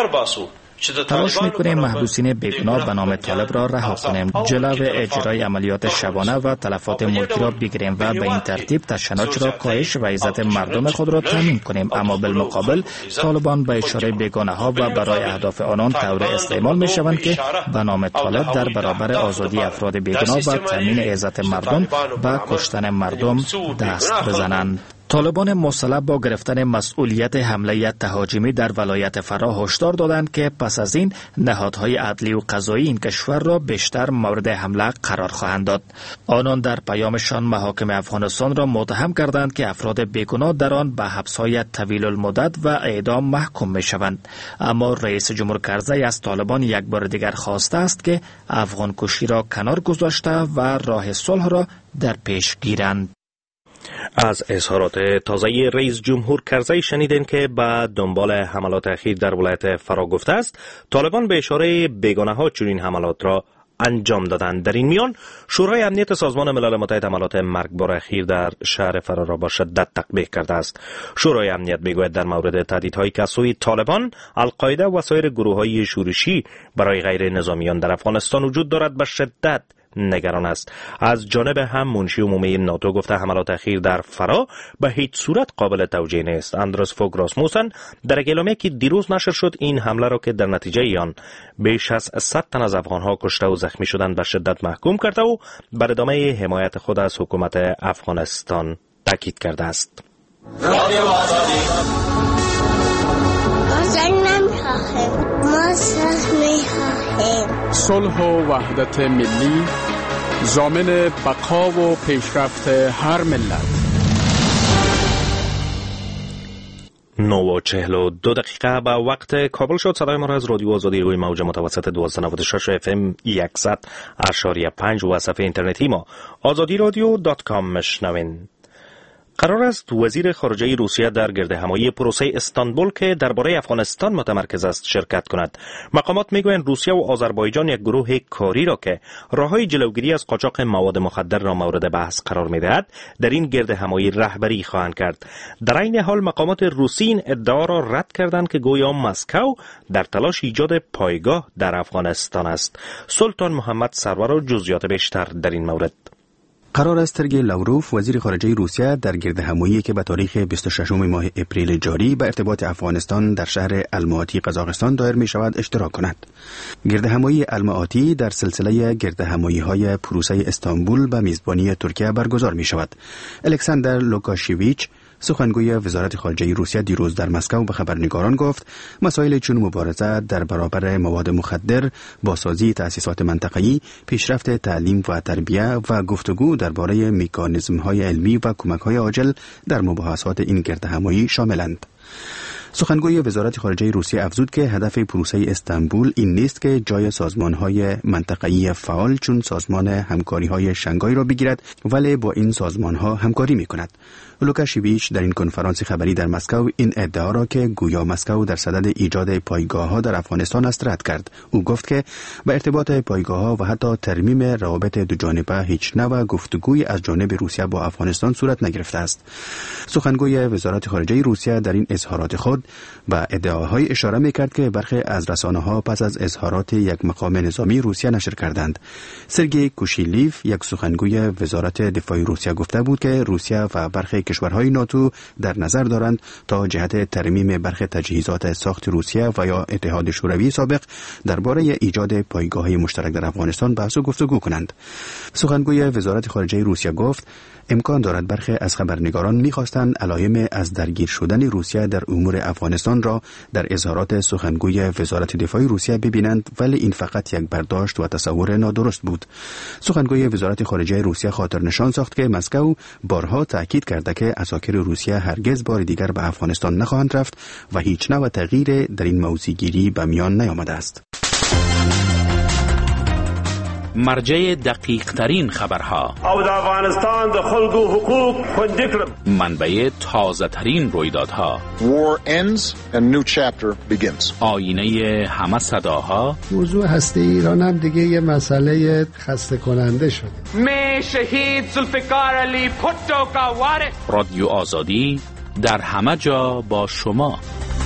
Speaker 12: تلاش میکنیم محبوسین بیگناه به نام طالب را رها کنیم، جلو اجرای عملیات شبانه و تلفات ملکی را بگیریم و به این ترتیب تشنج را کاهش و عزت مردم خود را تامین کنیم. اما بالمقابل طالبان به اشاره بیگانه ها و برای اهداف آنان طور استعمال می شوند که به نام طالب در برابر آزادی افراد بیگناه و تامین عزت مردم و کشتن مردم دست بزنند. طالبان مسلح با گرفتن مسئولیت حمله تهاجمی در ولایت فرا هشدار دادند که پس از این نهادهای عدلی و قضایی این کشور را بیشتر مورد حمله قرار خواهند داد. آنان در پیامشان محاکم افغانستان را متهم کردند که افراد بیگناه در آن به حبس‌های طویل المدت و اعدام محکوم می‌شوند. اما رئیس جمهور کرزی از طالبان یک بار دیگر خواسته است که افغان کشی را کنار گذاشته و راه صلح را در پیش گیرند.
Speaker 1: از اظهارات تازه رئیس جمهور کرزی شنیدین که به دنبال حملات اخیر در ولایت فرا گفته است طالبان به اشاره بیگانه ها چنین حملات را انجام دادند. در این میان شورای امنیت سازمان ملل متحد حملات مرگبار اخیر در شهر فرا را با شدت تقبیح کرده است. شورای امنیت میگوید در مورد تهدیدهایی که از سوی طالبان، القاعده و سایر گروه‌های شورشی برای غیر نظامیان در افغانستان وجود دارد به شدت نگران است. از جانب هم منشی عمومی ناتو گفته حملات اخیر در فرا به هیچ صورت قابل توجیه نیست. اندرس فوگ راسموسن در اعلامیه‌ای که دیروز نشر شد این حمله را که در نتیجه آن بیش از صد تن از افغان‌ها کشته و زخمی شدند به شدت محکوم کرده و بر ادامه حمایت خود از حکومت افغانستان تاکید کرده است.
Speaker 13: رادیو آزادی ما صلح می‌خواهیم.
Speaker 14: صلح و وحدت ملی ضامن بقا و پیشرفت هر ملت.
Speaker 1: نو و چهل و دو دقیقه به وقت کابل شد. صدای ما را از رادیو آزادی روی موج متوسط دویست و نود و شش اف ام صد اشاری پنج و صفحه اینترنتی ما آزادی رادیو دات کام مشنوین. قرار است وزیر خارجه روسیه در گردهمایی پروسه استانبول که درباره افغانستان متمرکز است شرکت کند. مقامات میگویند روسیه و آذربایجان یک گروه کاری را که راههای جلوگیری از قاچاق مواد مخدر را مورد بحث قرار میدهد در این گردهمایی رهبری خواهند کرد. در این حال مقامات روسی این ادعا را رد کردند که گویا مسکو در تلاش ایجاد پایگاه در افغانستان است. سلطان محمد سرور و جزئیات بیشتر در این مورد.
Speaker 15: قرار است سرگئی لاوروف وزیر خارجه روسیه در گردهمایی که به تاریخ بیست و ششم ماه اپریل جاری به ارتباط افغانستان در شهر الماتی قزاقستان دایر می شود اشتراک کند. گردهمایی الماتی در سلسله گردهمایی های پروسه استانبول به میزبانی ترکیه برگزار می شود. الکساندر لوکاشویچ سخنگوی وزارت خارجه روسیه دیروز در مسکو به خبرنگاران گفت مسائل چون مبارزه در برابر مواد مخدر، بازسازی تأسیسات منطقه‌ای، پیشرفت تعلیم و تربیت و گفتگو درباره مکانیزم‌های علمی و کمک‌های عاجل در مباحثات این گردهمایی شاملند. سخنگوی وزارت خارجه روسیه افزود که هدف پروسه استانبول این نیست که جای سازمان‌های منطقه‌ای فعال چون سازمان همکاری‌های شنگهای را بگیرد، ولی با این سازمان‌ها همکاری می‌کند. لوکاشویچ در این کنفرانس خبری در مسکو این ادعا را که گویا مسکو در صدد ایجاد پایگاه‌ها در افغانستان است رد کرد. او گفت که به ارتباط پایگاه‌ها و حتی ترمیم روابط دوجانبه هیچ نوع گفتگوی از جانب روسیه با افغانستان صورت نگرفته است. سخنگوی وزارت خارجه روسیه در این اظهارات خود خود و ادعاهای اشاره می‌کرد که برخی از رسانه‌ها پس از اظهارات یک مقام نظامی روسیه نشر کردند. سرگئی کوشیلیف، یک سخنگوی وزارت دفاع روسیه، گفته بود که روسیه و برخی کشورهای ناتو در نظر دارند تا جهت ترمیم برخی تجهیزات ساخت روسیه و یا اتحاد شوروی سابق درباره ایجاد پایگاه‌های مشترک در افغانستان بحث و گفتگو کنند. سخنگوی وزارت خارجه روسیه گفت امکان دارد برخی از خبرنگاران می‌خواستند علائم از درگیر شدن روسیه در امور افغانستان را در اظهارات سخنگوی وزارت دفاع روسیه ببینند، ولی این فقط یک برداشت و تصور نادرست بود. سخنگوی وزارت خارجه روسیه خاطر نشان ساخت که مسکو بارها تاکید کرده که عساکر روسیه هرگز بار دیگر به افغانستان نخواهند رفت و هیچ نوع تغییر در این موضوع گیری به میان نیامده است.
Speaker 16: مرجع دقیق ترین خبرها
Speaker 17: او د افغانستان د خلکو حقوق خوندي کړم.
Speaker 16: منبع تازه ترین رویدادها.
Speaker 18: War ends and new chapter begins.
Speaker 16: آینه همه صداها.
Speaker 19: موضوع هسته ایران هم دیگه یه مسئله خسته کننده شده.
Speaker 20: می شهید ذوالفقار علی پوتو کا وارث.
Speaker 16: رادیو آزادی در همه جا با شما.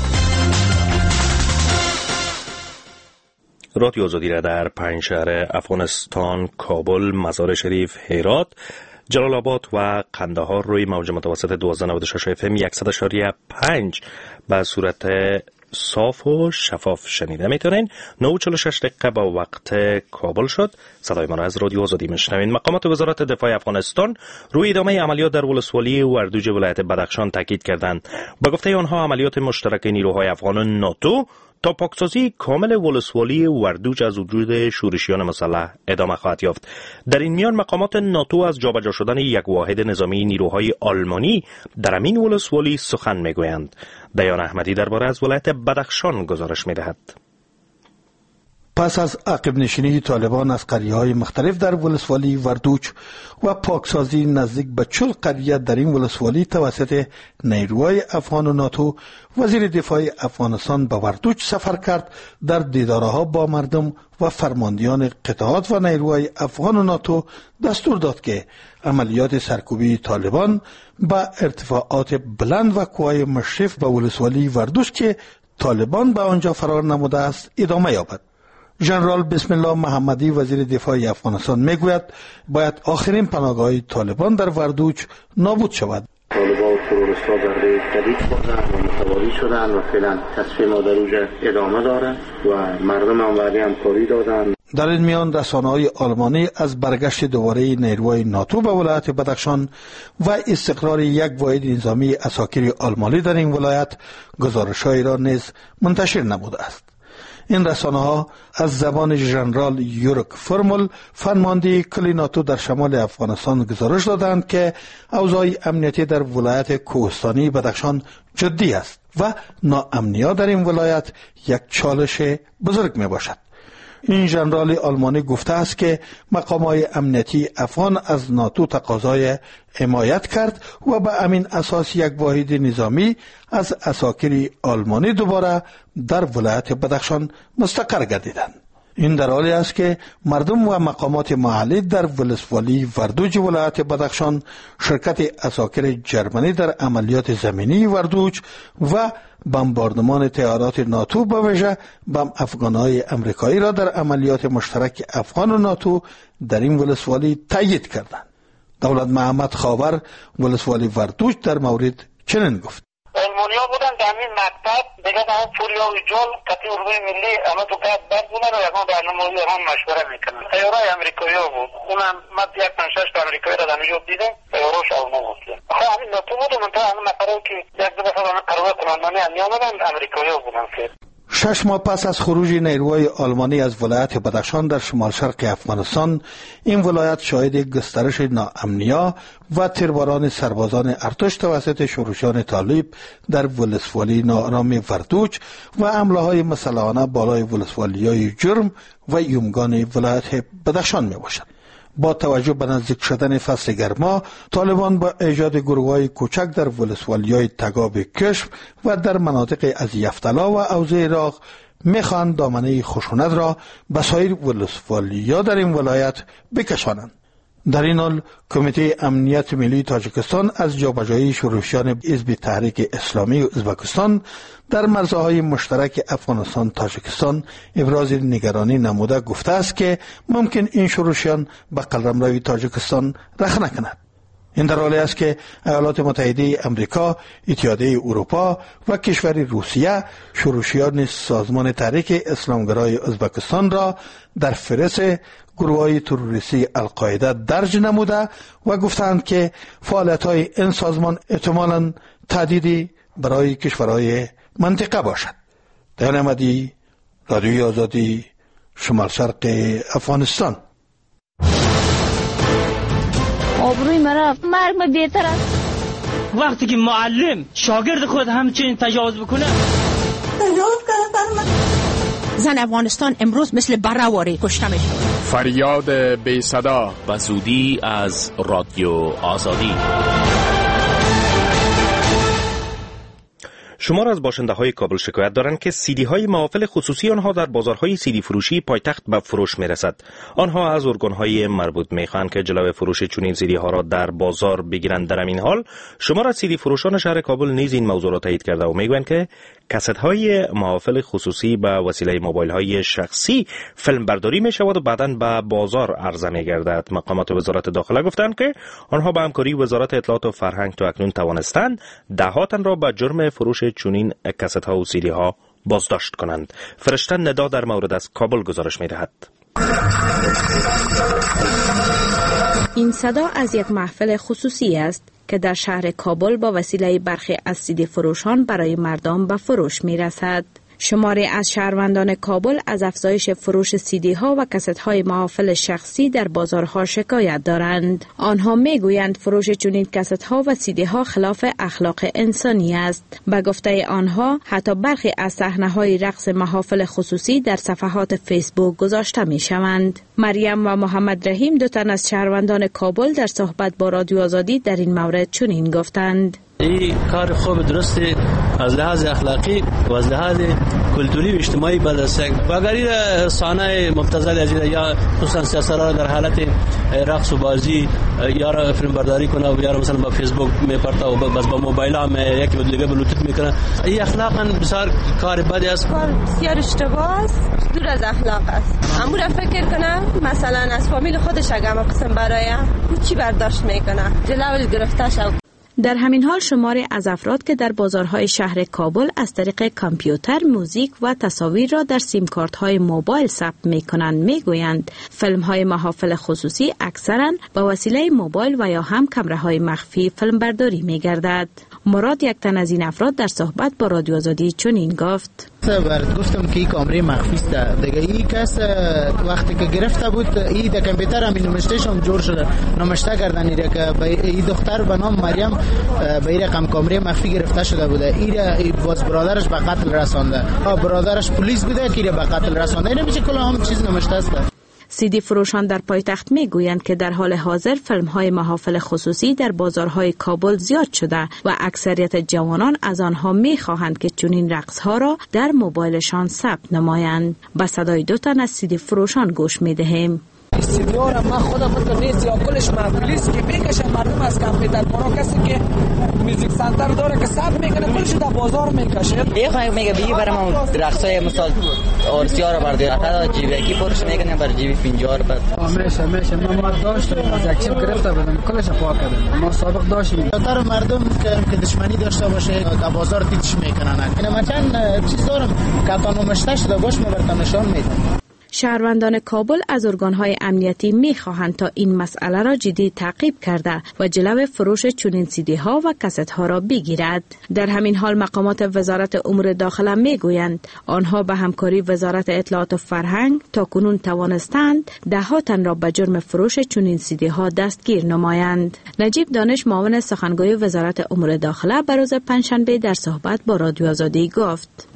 Speaker 1: رادیو آزادی را در پنج شهر افغانستان، کابل، مزار شریف، هرات، جلال آباد و قندهار روی موج متوسط دوازده نود و شش اف ام صد و پنج به صورت صاف و شفاف شنیده میتونین. نه و چهل و شش دقیقه با وقت کابل شد. صدای ما را از رادیو آزادی میشنوین. مقامات وزارت دفاع افغانستان روی ادامه عملیات در ولسوالی وردوج ولایت بدخشان تاکید کردند. با گفته آنها عملیات مشترک نیروهای افغان و ناتو تا پاکسازی کامل ولسوالی وردوج از وجود شورشیان مسلح ادامه خواهد یافت. در این میان مقامات ناتو از جابجا شدن یک واحد نظامی نیروهای آلمانی در همین ولسوالی سخن میگویند. دیان احمدی درباره از ولایت بدخشان گزارش میدهد.
Speaker 21: پس از عقب نشینی طالبان از قریه‌های مختلف در ولسوالی وردوج و پاکسازی نزدیک به چهل قریه در این ولسوالی توسط نیروهای افغان و ناتو، وزیر دفاع افغانستان به وردوج سفر کرد. در دیدارها با مردم و فرماندهان قطعات و نیروهای افغان و ناتو دستور داد که عملیات سرکوبی طالبان به ارتفاعات بلند و کوههای مشرف به ولسوالی وردوج که طالبان به آنجا فرار نموده است ادامه یابد. ژنرال بسم الله محمدی وزیر دفاع افغانستان میگوید باید آخرین پناهگاه طالبان در وردوج نابود شود.
Speaker 22: طالبان و تروریست‌ها ضربه جدید خوردند و متواری شدند و فعلا تصفیه ما در اوج ادامه دارد و مردم هم وعده همکاری دادند.
Speaker 21: در این میان رسانه‌های آلمانی از برگشت دوباره نیروهای ناتو به ولایت بدخشان و استقرار یک واحد نظامی عساکر آلمانی در این ولایت گزارش‌هایی را نیز منتشر نموده است. این رسانه ها از زبان ژنرال یورک فرمول فرمانده کل ناتو در شمال افغانستان گزارش دادند که اوضاع امنیتی در ولایت کوهستانی بدخشان جدی است و ناامنی‌ها در این ولایت یک چالش بزرگ می باشد. این ژنرال آلمانی گفته است که مقامات امنیتی افغان از ناتو تقاضای حمایت کرد و به همین اساس یک واحد نظامی از عساکر آلمانی دوباره در ولایت بدخشان مستقر گردیدند. این در حالی است که مردم و مقامات محلی در ولسوالی وردوج ولایت بدخشان شرکت عساکر جرمنی در عملیات زمینی وردوج و بمباردمان طیارات ناتو به ویژه بم افغان‌های امریکایی را در عملیات مشترک افغان و ناتو در این ولسوالی تایید کردند. دولت محمد خاور ولسوالی وردوج در مورد چنین گفت:
Speaker 23: المانیا بودن در همین مکتب دیگه به اون پوریا و جل کتی اردوی ملی اما تو باید بد بودن و یکم برنامه‌ای هم مشوره میکنن. تیارای امریکایی ها بود. اونم ما یک پنج شش تا امریکایی را در اینجا دیدیم. تیاراش آلمان بود. آخه همین ناتو بود و منطقه همین نفره که یک دو دفعه همین قرار کنندانی همی آمدن امریکایی ها بودن که
Speaker 21: شش ماه پس از خروج نیروهای آلمانی از ولایت بدخشان در شمال شرق افغانستان، این ولایت شاهد گسترش ناامنی‌ها و تیرباران سربازان ارتش توسط شورشیان طالب در ولسوالی ناآرام وردوج و حمله‌های مسلحانه بالای ولسوالی‌های جرم و یومگان ولایت بدخشان میباشد. با توجه به نزدیک شدن فصل گرما، طالبان با ایجاد گروه‌های کوچک در ولسوالی‌های تگاب کشم و در مناطق از یفتلا و اوزه راغ میخواهند دامنه خشونت را به سایر ولسوالی‌ها در این ولایت بکشانند. در این حال کمیته امنیت ملی تاجیکستان از جابجایی شورشیان حزب تحریک اسلامی ازبکستان در مرزهای مشترک افغانستان تاجیکستان ابراز نگرانی نموده گفته است که ممکن این شورشیان به قلمروی تاجیکستان رخ نکند. این در حالی است که ایالات متحده آمریکا، اتحادیه اروپا و کشور روسیه شورشیان سازمان تحریک اسلامگرای ازبکستان را در فهرست گروه‌های تروریستی القاعده درج نموده و گفتند که فعالیت‌های این سازمان احتمالاً تهدیدی برای کشورهای منطقه باشد. دیان احمدی، رادیوی آزادی، شمال شرق افغانستان.
Speaker 3: آبروی مرا مرگ ما بهتر است. وقتی که معلم شاگرد خود همچنین تجاوز بکنه،
Speaker 5: تجاوز کنه زن افغانستان امروز مثل بره‌واری کشته میشه.
Speaker 14: فریاد بی صدا
Speaker 16: و زودی از رادیو آزادی.
Speaker 1: شمار از باشنده های کابل شکایت دارند که سیدی های محافل خصوصی آنها در بازارهای سیدی فروشی پایتخت به فروش می رسد. آنها از ارگان های مربوط می خواهند که جلوی فروش چنین سیدی ها را در بازار بگیرند. در این حال شمار از سیدی فروشان شهر کابل نیز این موضوع را تایید کرده و می گویند که کست های محافل خصوصی به وسیله موبایل های شخصی فیلم برداری می شود و بعداً به بازار عرضه می گردد. مقامات وزارت داخله گفتند که آنها به همکاری وزارت اطلاعات و فرهنگ تا اکنون توانستند ده تن را به جرم فروش چنین کست ها و سیدی ها بازداشت کنند. فرشته ندا در مورد از کابل گزارش می دهد.
Speaker 6: این صدا از یک محفل خصوصی است که در شهر کابل با وسیله برخی از سیدی فروشان برای مردم به فروش می رسد. شماری از شهروندان کابل از افزایش فروش سیدی ها و کست های محافل شخصی در بازارها شکایت دارند. آنها می گویند فروش چنین کست ها و سیدی ها خلاف اخلاق انسانی است. به گفته آنها حتی برخی از صحنه های رقص محافل خصوصی در صفحات فیسبوک گذاشته می شوند. مریم و محمد رحیم دو تن از شهروندان کابل در صحبت با رادیو آزادی در این مورد چنین گفتند:
Speaker 10: این کار خوب درستی از لحاظ اخلاقی و از لحاظ کلتوری و اجتماعی بد است. و اگر این صحنه مبتذل از یا خصوصا سیاست‌دارا در حالت رقص و بازی یا فیلم برداری کنه و یا مثلا با فیسبوک میپرته و بس با موبایل هم یکی به دیگه بلوتوت میکنه، این اخلاقا بسیار کار بدی است.
Speaker 24: کار بسیار اشتباه است، دور از اخلاق است. امور فکر کنم مثلا از فامیل خودش اگه ما قسم برایم چی برداشت میکنه جلوی گرفته شو.
Speaker 6: در همین حال شماری از افراد که در بازارهای شهر کابل از طریق کامپیوتر موزیک و تصاویر را در سیم کارت های موبایل ثبت می کنند می گویند فیلم های محافل خصوصی اکثرا با وسیله موبایل و یا هم کامره های مخفی فیلم برداری می گردد. مراد یک تن از این افراد در صحبت با رادیو آزادی چنین گفت:
Speaker 11: برات گفتم که این کامره مخفی است دیگه. این کس وقتی که گرفته بود این در کامپیوتر هم نمشتهش هم جور شده، نمشته کردن ایره که این دختر به نام مریم به این رقم کامره مخفی گرفته شده بوده. این باز برادرش به قتل رسانده، برادرش پلیس بوده که به قتل رسانده. نمیشه کلا هم چیز نمشته است.
Speaker 6: سیدی فروشان در پایتخت می گویند که در حال حاضر فیلم های محافل خصوصی در بازارهای کابل زیاد شده و اکثریت جوانان از آنها می خواهند که چنین رقص ها را در موبایلشان ثبت نمایند. به صدای دو تن از سیدی فروشان گوش می دهیم.
Speaker 25: استودیو را من خودم مثل نیست یا کلش محفلیست که میکشه مردم از کامپیوتر برای کسی که میوزیک سنتر داره که ثبت میکنه کلش در بازار میکشه.
Speaker 26: یه خواهی میگه بگی برای ما رقصای مثال آرسیا را بردی حتی جیبی اکی پرش میکنه برای جیبی پینجا را برد.
Speaker 25: همیشه همیشه من ما داشتم از یک چیب گرفته بدم کلش پاک کردم. ما سابق داشتیم
Speaker 11: در مردم که دشمنی داشته باشه در بازار دیدش میکنن. من چند چیز دارم که تا نمشته شده باش ما براتون نشان میدم.
Speaker 6: شهروندان کابل از ارگان‌های امنیتی می‌خواهند تا این مسئله را جدی تعقیب کرده و جلو فروش چنین سیدی‌ها و کاست‌ها را بگیرد. در همین حال مقامات وزارت امور داخله می‌گویند آنها به همکاری وزارت اطلاعات و فرهنگ تاکنون توانستند ده تن را به جرم فروش چنین سیدی‌ها دستگیر نمایند. نجیب دانش معاون سخنگوی وزارت امور داخله بر روز پنجشنبه در صحبت با رادیو آزادی گفت: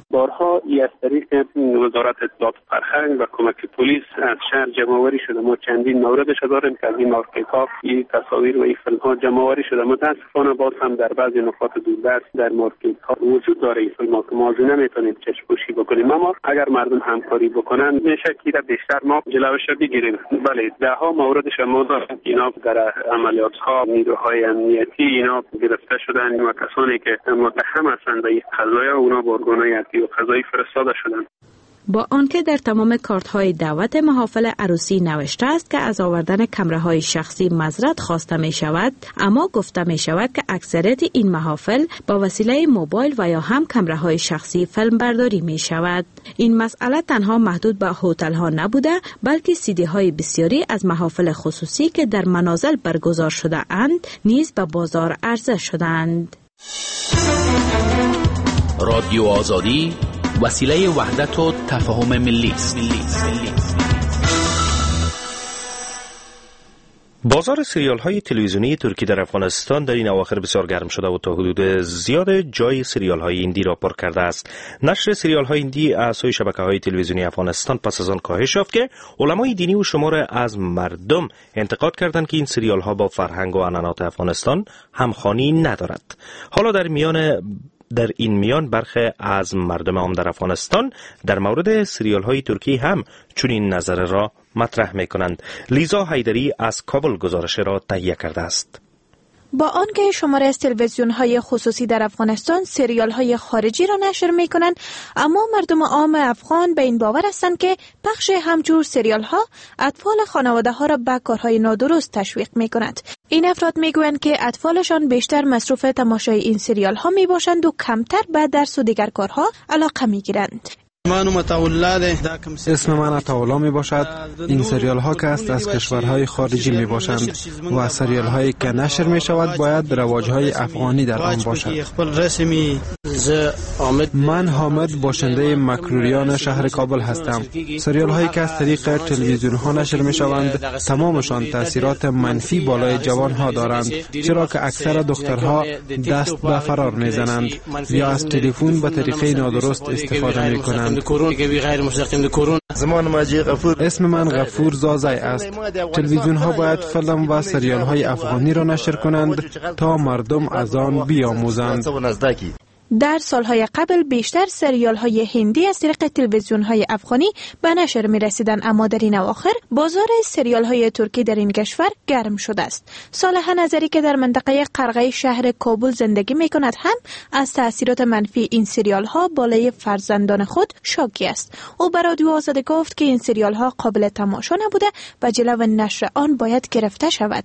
Speaker 2: بارها ای از طریق وزارت اطلاعات و فرهنگ و کمک پلیس از شهر جمع‌آوری شده. ما چندین موردش داریم که از این مارکت‌ها این تصاویر و این فیلم‌ها جمع‌آوری شده. متأسفانه باز هم در بعضی نقاط دوردست در مارکت‌ها وجود داره این فیلم‌ها که ما نمیتونیم چشم‌پوشی بکنیم، اما اگر مردم همکاری بکنن میشه که بیشتر ما جلوش بگیریم. بله، ده ها موردش ما داریم که اینا در عملیات‌ها نیروهای امنیتی اینا گرفته شدن و کسانی که متهم هستند به این قضایا اونا به ارگان‌های ارتباطی و قضایی فرستاده شدن.
Speaker 6: با آنکه در تمام کارت‌های دعوت محافل عروسی نوشته است که از آوردن کامراهای شخصی معذرت خواسته می شود، اما گفته می شود که اکثریت این محافل با وسیله موبایل و یا هم کامراهای شخصی فیلم برداری می شود. این مسئله تنها محدود به هتل‌ها نبوده، بلکه سیدی‌های بسیاری از محافل خصوصی که در منازل برگزار شده اند نیز به بازار عرضه شدند.
Speaker 16: رادیو آزادی وسیله وحدت و تفاهم ملی است.
Speaker 1: بازار سریال های تلویزیونی ترکی در افغانستان در این اواخر بسیار گرم شده و تا حدود زیاد جای سریال های هندی را پر کرده است. نشر سریال های هندی از سوی شبکه های تلویزیونی افغانستان پس از آن کاهش یافت که علمای دینی و شمار از مردم انتقاد کردند که این سریال ها با فرهنگ و عنعنات افغانستان همخوانی ندارد. حالا در میان در این میان برخی از مردم عام در افغانستان در مورد سریال های ترکی هم چنین نظر را مطرح می کنند. لیزا حیدری از کابل گزارش را تهیه کرده است.
Speaker 4: با آنکه شماره از تلویزیون‌های خصوصی در افغانستان سریال‌های خارجی را نشر می‌کنند، اما مردم عام افغان به این باور هستند که پخش همجور سریال‌ها اطفال خانواده‌ها را به کارهای نادرست تشویق می‌کند. این افراد می‌گویند که اطفالشان بیشتر مصروف تماشای این سریال‌ها می‌باشند و کمتر به درس و دیگر کارها علاقه می‌گیرند.
Speaker 7: اسم من عطاالله می باشد. این سریال ها که است از کشورهای خارجی می باشند و سریال هایی که نشر می شود باید رواج های افغانی در آن باشد. من حامد باشنده مکروریان شهر کابل هستم. سریال هایی که از طریق تلویزیون ها نشر می شوند تمامشان تاثیرات منفی بالای جوان ها دارند، چرا که اکثر دخترها دست به فرار می زنند یا از تلفن به طریقه نادرست استفاده می کنند. اسم من غفور زازی است. تلویزیون ها باید فیلم و سریال های افغانی را نشر کنند تا مردم از آن بیاموزند.
Speaker 4: در سالهای قبل بیشتر سریال های هندی از طریق تلویزیون های افغانی به نشر می رسیدند، اما در این اواخر بازار سریال های ترکی در این کشور گرم شده است. صالح نظری که در منطقه قرغه شهر کابل زندگی می کند هم از تاثیرات منفی این سریال ها بالای فرزندان خود شاکی است. او بر رادیو آزادی گفت که این سریال ها قابل تماشا نبوده و جلو نشر آن باید گرفته شود.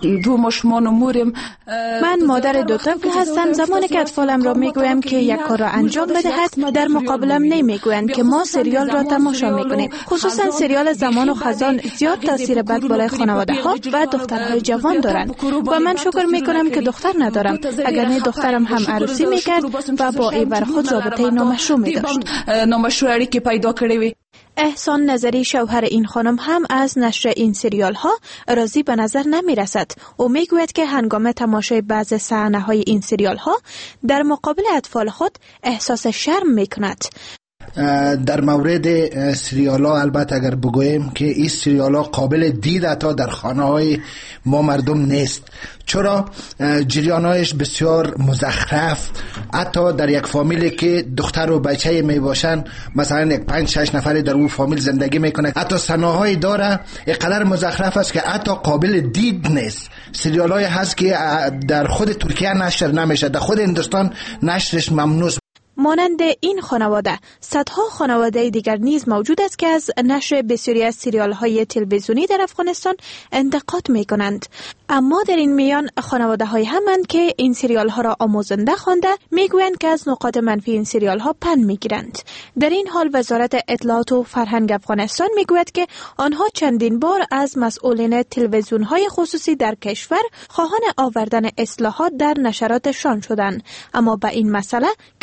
Speaker 4: من مادر دو طفل هستم. زمانی که اطفالم را میگویم که یک کار را انجام بدهد، در مقابلم نمیگویند که ما سریال را تماشا میکنیم. خصوصا سریال زمان و خزان زیاد تاثیر بد بالای خانواده ها و دخترهای جوان دارند و من شکر میکنم که دختر ندارم، اگر نه دخترم هم عروسی میکرد و با ایور خود رابطه نامشروع میداشت. احسان نظری شوهر این خانم هم از نشر این سریال ها راضی به نظر نمی رسد. او می گوید که هنگام تماشای بعض صحنه های این سریال ها در مقابل اطفال خود احساس شرم می کند.
Speaker 8: در مورد سریال ها البته اگر بگویم که این سریال ها قابل دید تا در خانه های ما مردم نیست، چرا جریانایش بسیار مزخرف، حتی در یک فامیلی که دختر و بچه می باشن، مثلا یک پنج شش نفری در اون فامیل زندگی میکنه، حتی صحنه‌های داره اینقدر مزخرف است که حتی قابل دید نیست. سریال های هست که در خود ترکیه نشر نمیشه، در خود هندوستان نشرش ممنوع.
Speaker 4: مانند این خانواده صدها خانواده دیگر نیز موجود است که از نشر بسیاری از سریال های تلویزیونی در افغانستان انتقاد می کنند. اما در این میان خانواده های همند که این سریال ها را آموزنده خوانده می گویند که از نقاط منفی این سریال ها پند می گیرند. در این حال وزارت اطلاعات و فرهنگ افغانستان می گوید که آنها چندین بار از مسئولین تلویزیون های خصوصی در کشور خواهان آوردن اصلاحات در نشراتشان شدند، اما به این مسئله کمتر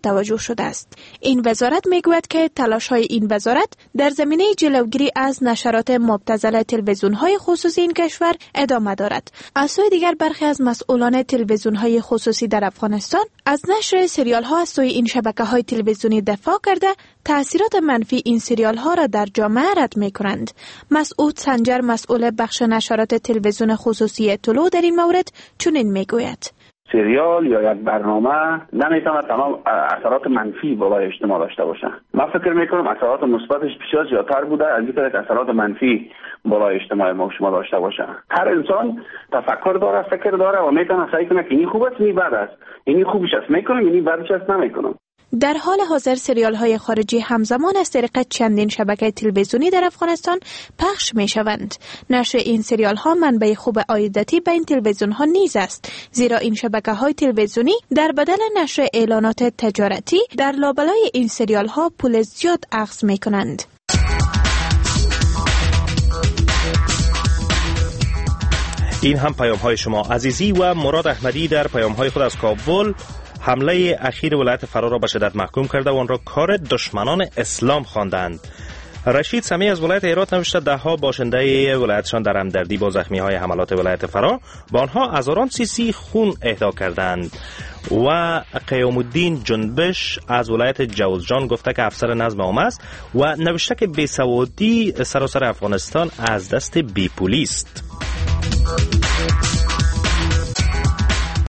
Speaker 4: توجه شده است. این وزارت میگوید که تلاش‌های این وزارت در زمینه جلوگیری از نشرات مبتذل تلویزیون‌های خصوصی این کشور ادامه دارد. از سوی دیگر برخی از مسئولان تلویزیون‌های خصوصی در افغانستان از نشر سریال‌ها از سوی این شبکه‌های تلویزیونی دفاع کرده تأثیرات منفی این سریال‌ها را در جامعه رد می‌کنند. مسعود سنجر مسئول بخش نشرات تلویزیون خصوصی طلوع در این مورد چنین میگوید:
Speaker 22: سریال یا یک برنامه نمیتونه تمام اثرات منفی بالای اجتماع داشته باشه. من فکر میکنم اثرات مثبتش بسیار زیادتر بوده از اینکه اثرات منفی بالای اجتماع ما شما داشته باشه. هر انسان تفکر داره، فکر داره و میتونه سعی کنه که این خوب است، این بد است، این خوبش است میکنم، این بدش است نمیکنم.
Speaker 4: در حال حاضر سریال های خارجی همزمان از طریق چندین شبکه تلویزیونی در افغانستان پخش می شوند. نشر این سریال ها منبع خوب عایداتی به این تلویزیون ها نیز است، زیرا این شبکه های تلویزیونی در بدل نشر اعلانات تجارتی در لابلای این سریال ها پول زیاد اخذ می کنند.
Speaker 1: این هم پیام های شما عزیزی و مراد احمدی در پیام های خود از کابل حمله اخیر ولایت فرا را به شدت محکوم کرده و آن را کار دشمنان اسلام خواندند. رشید سمی از ولایت هرات نوشته ده ها باشنده ولایتشان در همدردی با زخمی های حملات ولایت فرا با آنها هزاران سیسی خون اهدا کردند. و قیام الدین جنبش از ولایت جوزجان گفته که افسر نظم عامه است و نوشته که بیسوادی سراسر افغانستان از دست بیپولی است.